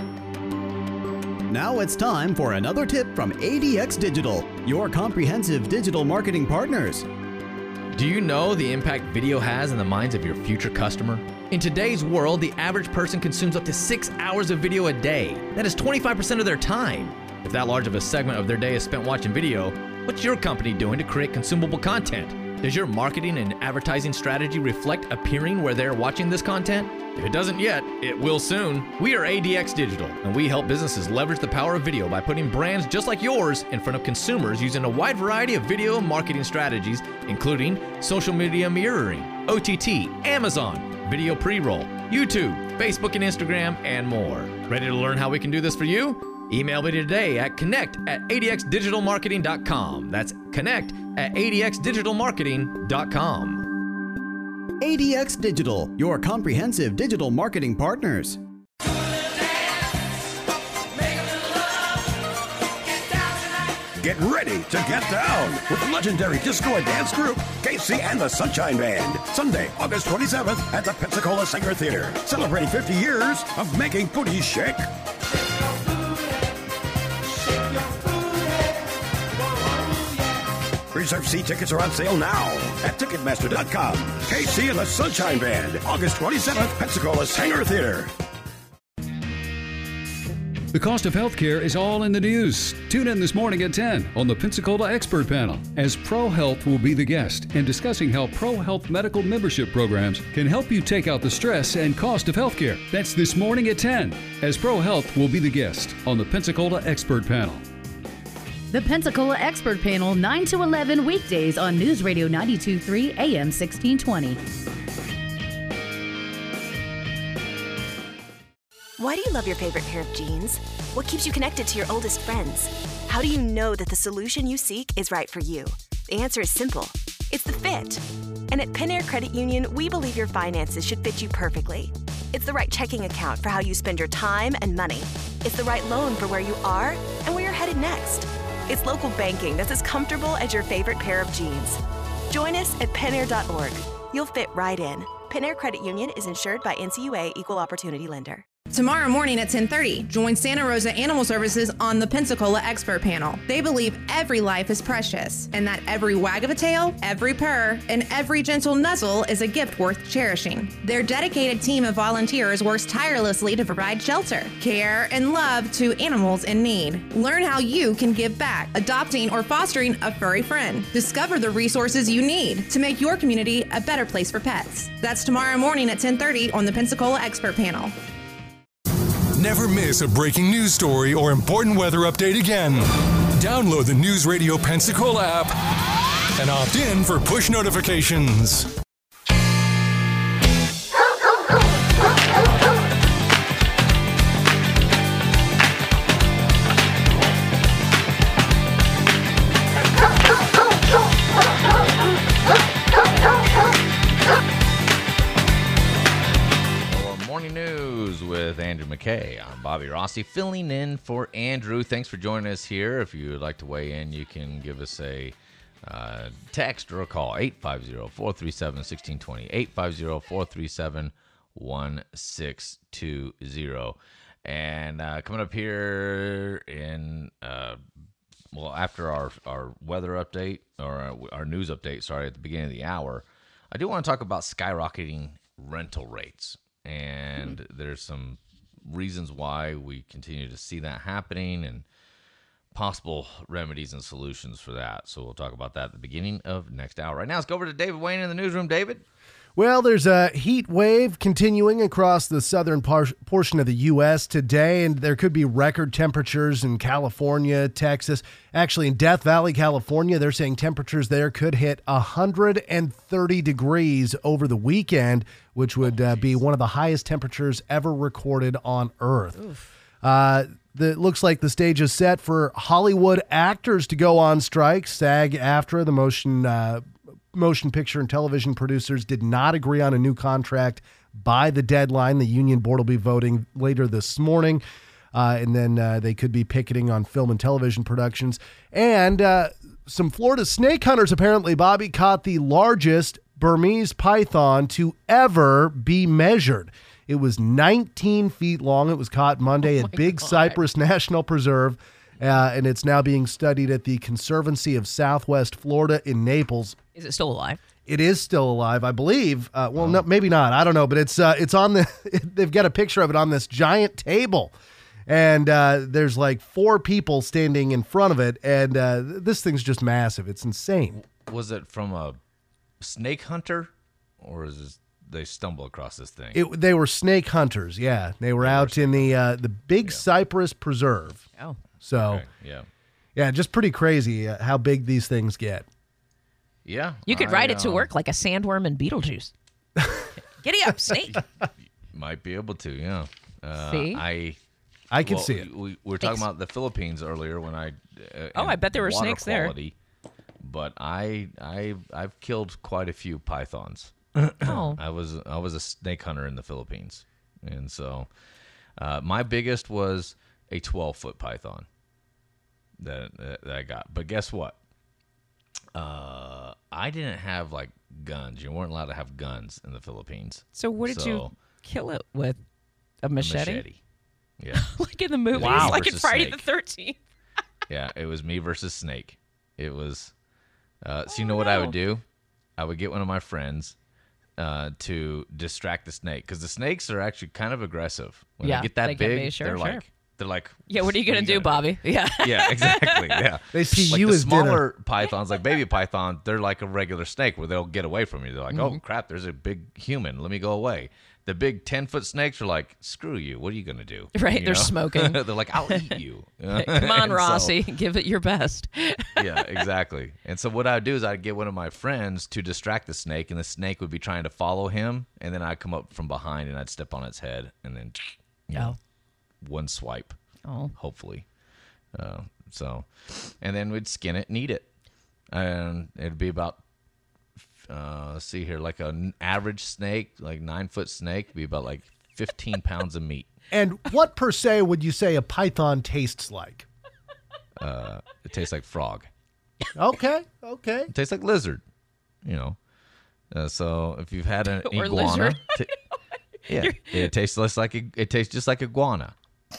Speaker 21: Now it's time for another tip from A D X Digital, your comprehensive digital marketing partners.
Speaker 22: Do you know the impact video has in the minds of your future customer?
Speaker 6: In today's world, the average person consumes up to six hours of video a day. That is twenty-five percent of their time. If that large of a segment of their day is spent watching video, what's your company doing to create consumable content? Does your marketing and advertising strategy reflect appearing where they're watching this content? If it doesn't yet, it will soon. We are A D X Digital, and we help businesses leverage the power of video by putting brands just like yours in front of consumers using a wide variety of video marketing strategies, including social media mirroring, O T T, Amazon, video pre-roll, YouTube, Facebook and Instagram, and more. Ready to learn how we can do this for you? Email me today at connect at A D X digital marketing dot com. That's connect at A D X digital marketing dot com.
Speaker 21: A D X Digital, your comprehensive digital marketing partners.
Speaker 22: Get ready to get down with legendary disco and dance group Casey and the Sunshine Band. Sunday, August twenty-seventh at the Pensacola Singer Theater. Celebrating fifty years of making booties shake. Reserve seat tickets are on sale now at Ticketmaster dot com. Casey and the Sunshine Band, August twenty-seventh, Pensacola Singer Theater.
Speaker 20: The cost of healthcare is all in the news. Tune in this morning at ten on the Pensacola Expert Panel, as ProHealth will be the guest and discussing how ProHealth medical membership programs can help you take out the stress and cost of healthcare. That's this morning at ten, as ProHealth will be the guest on the Pensacola Expert Panel.
Speaker 19: The Pensacola Expert Panel, nine to eleven weekdays on News Radio ninety-two point three A M sixteen twenty.
Speaker 23: Why do you love your favorite pair of jeans? What keeps you connected to your oldest friends? How do you know that the solution you seek is right for you? The answer is simple. It's the fit. And at Penn Air Credit Union, we believe your finances should fit you perfectly. It's the right checking account for how you spend your time and money. It's the right loan for where you are and where you're headed next. It's local banking that's as comfortable as your favorite pair of jeans. Join us at penn air dot org. You'll fit right in. Penn Air Credit Union is insured by N C U A Equal Opportunity Lender.
Speaker 24: Tomorrow morning at ten thirty, join Santa Rosa Animal Services on the Pensacola Expert Panel. They believe every life is precious and that every wag of a tail, every purr, and every gentle nuzzle is a gift worth cherishing. Their dedicated team of volunteers works tirelessly to provide shelter, care, and love to animals in need. Learn how you can give back, adopting or fostering a furry friend. Discover the resources you need to make your community a better place for pets. That's tomorrow morning at ten thirty on the Pensacola Expert Panel.
Speaker 1: Never miss a breaking news story or important weather update again. Download the News Radio Pensacola app and opt in for push notifications.
Speaker 2: With Andrew McKay. I'm Bobby Rossi, filling in for Andrew. Thanks for joining us here. If you would like to weigh in, you can give us a uh, text or a call, eight five zero, four three seven, one six two zero, eight five zero, four three seven, one six two zero. And uh, coming up here in, uh, well, after our, our weather update, or our, our news update, sorry, at the beginning of the hour, I do want to talk about skyrocketing rental rates. And mm-hmm. there's some reasons why we continue to see that happening and possible remedies and solutions for that. So we'll talk about that at the beginning of next hour. Right now, let's go over to David Wayne in the newsroom. David?
Speaker 13: Well, there's a heat wave continuing across the southern par- portion of the U S today, and there could be record temperatures in California, Texas. Actually, in Death Valley, California, they're saying temperatures there could hit one hundred thirty degrees over the weekend, which would uh, be one of the highest temperatures ever recorded on Earth. Uh, the, it looks like the stage is set for Hollywood actors to go on strike. SAG-AFTRA, the motion uh Motion picture and television producers, did not agree on a new contract by the deadline. The union board will be voting later this morning, uh, and then uh, they could be picketing on film and television productions. And uh, some Florida snake hunters apparently, Bobby, caught the largest Burmese python to ever be measured. It was nineteen feet long. It was caught Monday oh at Big God. Cypress National Preserve. Uh, and it's now being studied at the Conservancy of Southwest Florida in Naples.
Speaker 3: Is it still alive?
Speaker 13: It is still alive, I believe. Uh, well, no, maybe not. I don't know, but it's uh, it's on the. They've got a picture of it on this giant table, and uh, there's like four people standing in front of it, and uh, this thing's just massive. It's insane.
Speaker 2: Was it from a snake hunter, or is this, they stumble across this thing?
Speaker 13: It, they were snake hunters. Yeah, they were out in the uh, the Big yeah. Cypress Preserve.
Speaker 3: Oh,
Speaker 13: so
Speaker 2: okay. yeah,
Speaker 13: yeah, just pretty crazy uh, how big these things get.
Speaker 2: Yeah.
Speaker 3: You could
Speaker 2: I,
Speaker 3: ride it to
Speaker 2: um,
Speaker 3: work like a sandworm in Beetlejuice. Giddy up, snake.
Speaker 2: Might be able to, yeah. Uh,
Speaker 3: See?
Speaker 2: I
Speaker 13: I can
Speaker 2: well,
Speaker 13: see it.
Speaker 2: We, we were talking about the Philippines earlier when I uh,
Speaker 3: Oh, I bet there were
Speaker 2: water
Speaker 3: snakes there.
Speaker 2: quality, but I I I've killed quite a few pythons.
Speaker 3: Oh.
Speaker 2: I was I was a snake hunter in the Philippines. And so uh, my biggest was a twelve-foot python that that I got. But guess what? Uh, I didn't have like guns. You weren't allowed to have guns in the Philippines.
Speaker 3: So what did
Speaker 2: So,
Speaker 3: you kill it with? A machete?
Speaker 2: A machete. Yeah.
Speaker 3: Like in the movies,
Speaker 2: Wow.
Speaker 3: like in
Speaker 2: Versus
Speaker 3: Friday
Speaker 2: snake.
Speaker 3: the thirteenth.
Speaker 2: Yeah, it was me versus snake. It was. Uh, so you know what I would do? I would get one of my friends uh, to distract the snake because the snakes are actually kind of aggressive. When
Speaker 3: Yeah,
Speaker 2: they get that
Speaker 3: they can
Speaker 2: big,
Speaker 3: be, sure,
Speaker 2: they're
Speaker 3: sure.
Speaker 2: like they're like.
Speaker 3: Yeah, what are you gonna do, Bobby? Yeah.
Speaker 2: Yeah, exactly. Yeah,
Speaker 13: They see
Speaker 2: like
Speaker 13: you
Speaker 2: the
Speaker 13: as dinner.
Speaker 2: smaller pythons, like baby python. They're like a regular snake where they'll get away from you. They're like,
Speaker 3: Mhm.
Speaker 2: oh crap, there's a big human. Let me go away. The big ten foot snakes are like, screw you. What are you gonna do?
Speaker 3: Right,
Speaker 2: You
Speaker 3: they're
Speaker 2: know?
Speaker 3: smoking.
Speaker 2: They're like, I'll eat you.
Speaker 3: Come on,
Speaker 2: And so-
Speaker 3: Rossi, give it your best.
Speaker 2: yeah, exactly. And so what I'd do is I'd get one of my friends to distract the snake, and the snake would be trying to follow him, and then I'd come up from behind and I'd step on its head, and then you know, one swipe,
Speaker 3: Oh.
Speaker 2: hopefully. Uh, so, and then we'd skin it and eat it, and it'd be about. Uh, let's see here, like an average snake, like nine foot snake, would be about like fifteen pounds of meat.
Speaker 13: And what per se would you say a python tastes like?
Speaker 2: Uh, it tastes like frog.
Speaker 13: Okay, okay.
Speaker 2: It tastes like lizard, you know. Uh, so if you've had an
Speaker 3: Or
Speaker 2: iguana,
Speaker 3: lizard.
Speaker 2: t- yeah, it tastes less like a, it tastes just like iguana.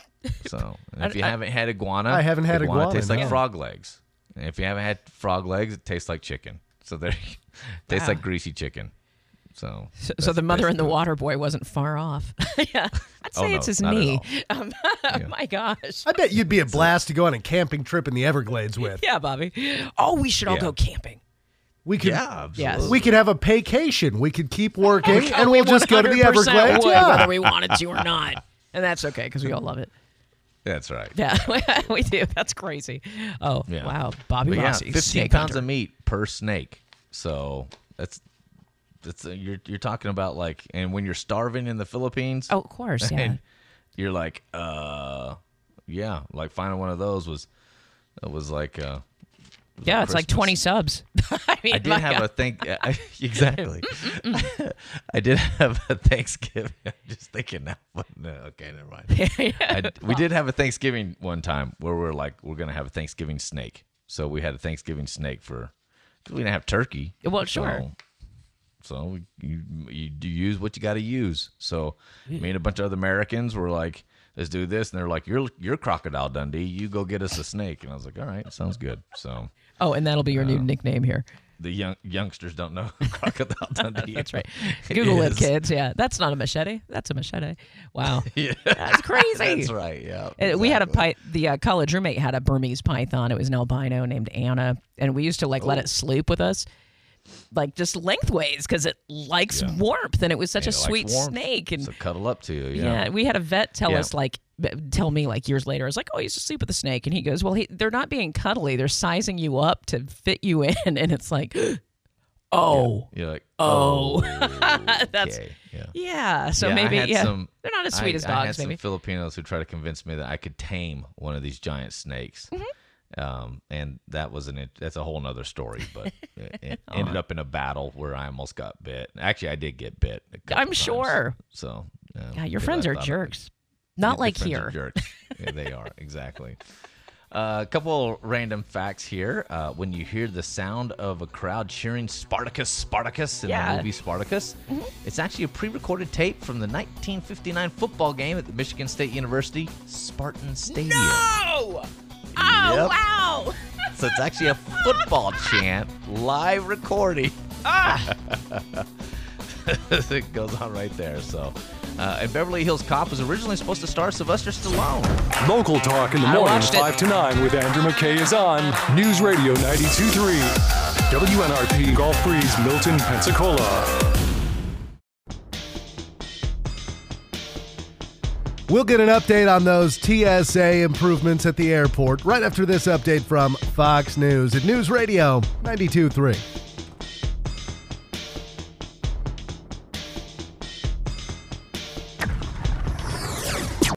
Speaker 2: So and if you
Speaker 13: I-
Speaker 2: haven't had iguana,
Speaker 13: I haven't had iguana,
Speaker 2: It tastes like
Speaker 13: no.
Speaker 2: frog legs. And if you haven't had frog legs, it tastes like chicken. So there, tastes
Speaker 3: Wow.
Speaker 2: like greasy chicken. So,
Speaker 3: So, so
Speaker 2: that's
Speaker 3: the mother and the
Speaker 2: basically-
Speaker 3: water boy wasn't far off. Yeah, I'd say
Speaker 2: Oh, no,
Speaker 3: it's his
Speaker 2: not at
Speaker 3: knee.
Speaker 2: all.
Speaker 3: Um, My gosh.
Speaker 13: I bet you'd be a blast to go on a camping trip in the Everglades with.
Speaker 3: Yeah, Bobby. Oh, we should all
Speaker 13: Yeah.
Speaker 3: go camping.
Speaker 13: We could,
Speaker 2: Yeah,
Speaker 3: Yes.
Speaker 13: we could have a paycation. We could keep working,
Speaker 3: Oh,
Speaker 13: and
Speaker 3: we
Speaker 13: we'll just go to the
Speaker 3: one hundred percent
Speaker 13: Everglades.
Speaker 3: would,
Speaker 13: Yeah.
Speaker 3: whether we wanted to or not. And that's okay because we all love it.
Speaker 2: That's right.
Speaker 3: Yeah, we do. That's crazy. Oh,
Speaker 2: Yeah.
Speaker 3: wow. Bobby
Speaker 2: But yeah,
Speaker 3: Rossi,
Speaker 2: fifteen
Speaker 3: snake
Speaker 2: pounds
Speaker 3: hunter.
Speaker 2: of meat per snake. So that's that's uh, you're you're talking about like, and when you're starving in the Philippines,
Speaker 3: Oh, of course, yeah.
Speaker 2: and you're like, uh, yeah, like finding one of those was it was like, uh, was
Speaker 3: Yeah,
Speaker 2: like
Speaker 3: it's like
Speaker 2: Christmas.
Speaker 3: twenty subs. I mean,
Speaker 2: I did
Speaker 3: my
Speaker 2: have
Speaker 3: God.
Speaker 2: a think exactly. I did have a Thanksgiving. I'm just thinking now, but no, okay, never mind. I, we did have a Thanksgiving one time where we're like, we're gonna have a Thanksgiving snake. So we had a Thanksgiving snake for. We didn't have turkey.
Speaker 3: Well, sure.
Speaker 2: So, so we, you you do use what you got to use. So me and a bunch of other Americans were like, let's do this, and they're like, you're you're Crocodile Dundee. You go get us a snake, and I was like, all right, sounds good. So.
Speaker 3: Oh, and that'll be your new
Speaker 2: Uh,
Speaker 3: nickname here.
Speaker 2: The young youngsters don't know who Crocodile Dundee.
Speaker 3: That's right. Google it,
Speaker 2: is.
Speaker 3: kids. Yeah, that's not a machete. That's a machete. Wow.
Speaker 2: Yeah.
Speaker 3: That's crazy.
Speaker 2: That's right. Yeah.
Speaker 3: Uh, We had a pi- the uh, college roommate had a Burmese python. It was an albino named Anna, and we used to like let
Speaker 2: Oh.
Speaker 3: it sleep with us, like just lengthways because it likes
Speaker 2: Yeah.
Speaker 3: warmth, and it was such
Speaker 2: And
Speaker 3: a
Speaker 2: it likes
Speaker 3: sweet
Speaker 2: warmth,
Speaker 3: snake. And
Speaker 2: so cuddle up to you.
Speaker 3: yeah.
Speaker 2: Yeah.
Speaker 3: we had a vet tell
Speaker 2: Yeah.
Speaker 3: us like b- tell me like years later. I was like, oh, he used to sleep with a snake, and he goes, well, he, they're not being cuddly. They're sizing you up to fit you in, and it's like. Oh,
Speaker 2: You're like,
Speaker 3: oh,
Speaker 2: oh,
Speaker 3: that's
Speaker 2: okay, yeah.
Speaker 3: yeah. So
Speaker 2: Yeah, I
Speaker 3: maybe
Speaker 2: had
Speaker 3: yeah,
Speaker 2: some-
Speaker 3: they're not as sweet
Speaker 2: I,
Speaker 3: as
Speaker 2: I had
Speaker 3: dogs.
Speaker 2: some
Speaker 3: Maybe
Speaker 2: Filipinos who tried to convince me that I could tame one of these giant snakes.
Speaker 3: Mm-hmm.
Speaker 2: Um, and that was an that's a whole nother story, but it, it ended up in a battle where I almost got bit. Actually, I did get bit. a couple
Speaker 3: I'm
Speaker 2: times.
Speaker 3: sure.
Speaker 2: So, yeah,
Speaker 3: Yeah, your
Speaker 2: because
Speaker 3: friends
Speaker 2: I
Speaker 3: are
Speaker 2: thought it-
Speaker 3: jerks.
Speaker 2: Yeah,
Speaker 3: Not
Speaker 2: your
Speaker 3: like
Speaker 2: friends are
Speaker 3: here.
Speaker 2: jerks. Yeah, they are exactly. Uh, a couple random facts here. Uh, when you hear the sound of a crowd cheering Spartacus, Spartacus in
Speaker 3: Yeah.
Speaker 2: the movie Spartacus, it's actually a pre-recorded tape from the nineteen fifty-nine football game at the Michigan State University Spartan Stadium.
Speaker 3: No! Oh
Speaker 2: Yep.
Speaker 3: wow!
Speaker 2: So it's actually a football chant, live recording Ah! It goes on right there. So, uh, and Beverly Hills Cop was originally supposed to star Sylvester Stallone.
Speaker 1: Local talk in the
Speaker 2: I
Speaker 1: morning,
Speaker 2: watched it.
Speaker 1: five to nine with Andrew McKay is on News Radio ninety-two point three. W N R P Gulf Breeze, Milton, Pensacola.
Speaker 13: We'll get an update on those T S A improvements at the airport right after this update from Fox News at News Radio ninety-two point three.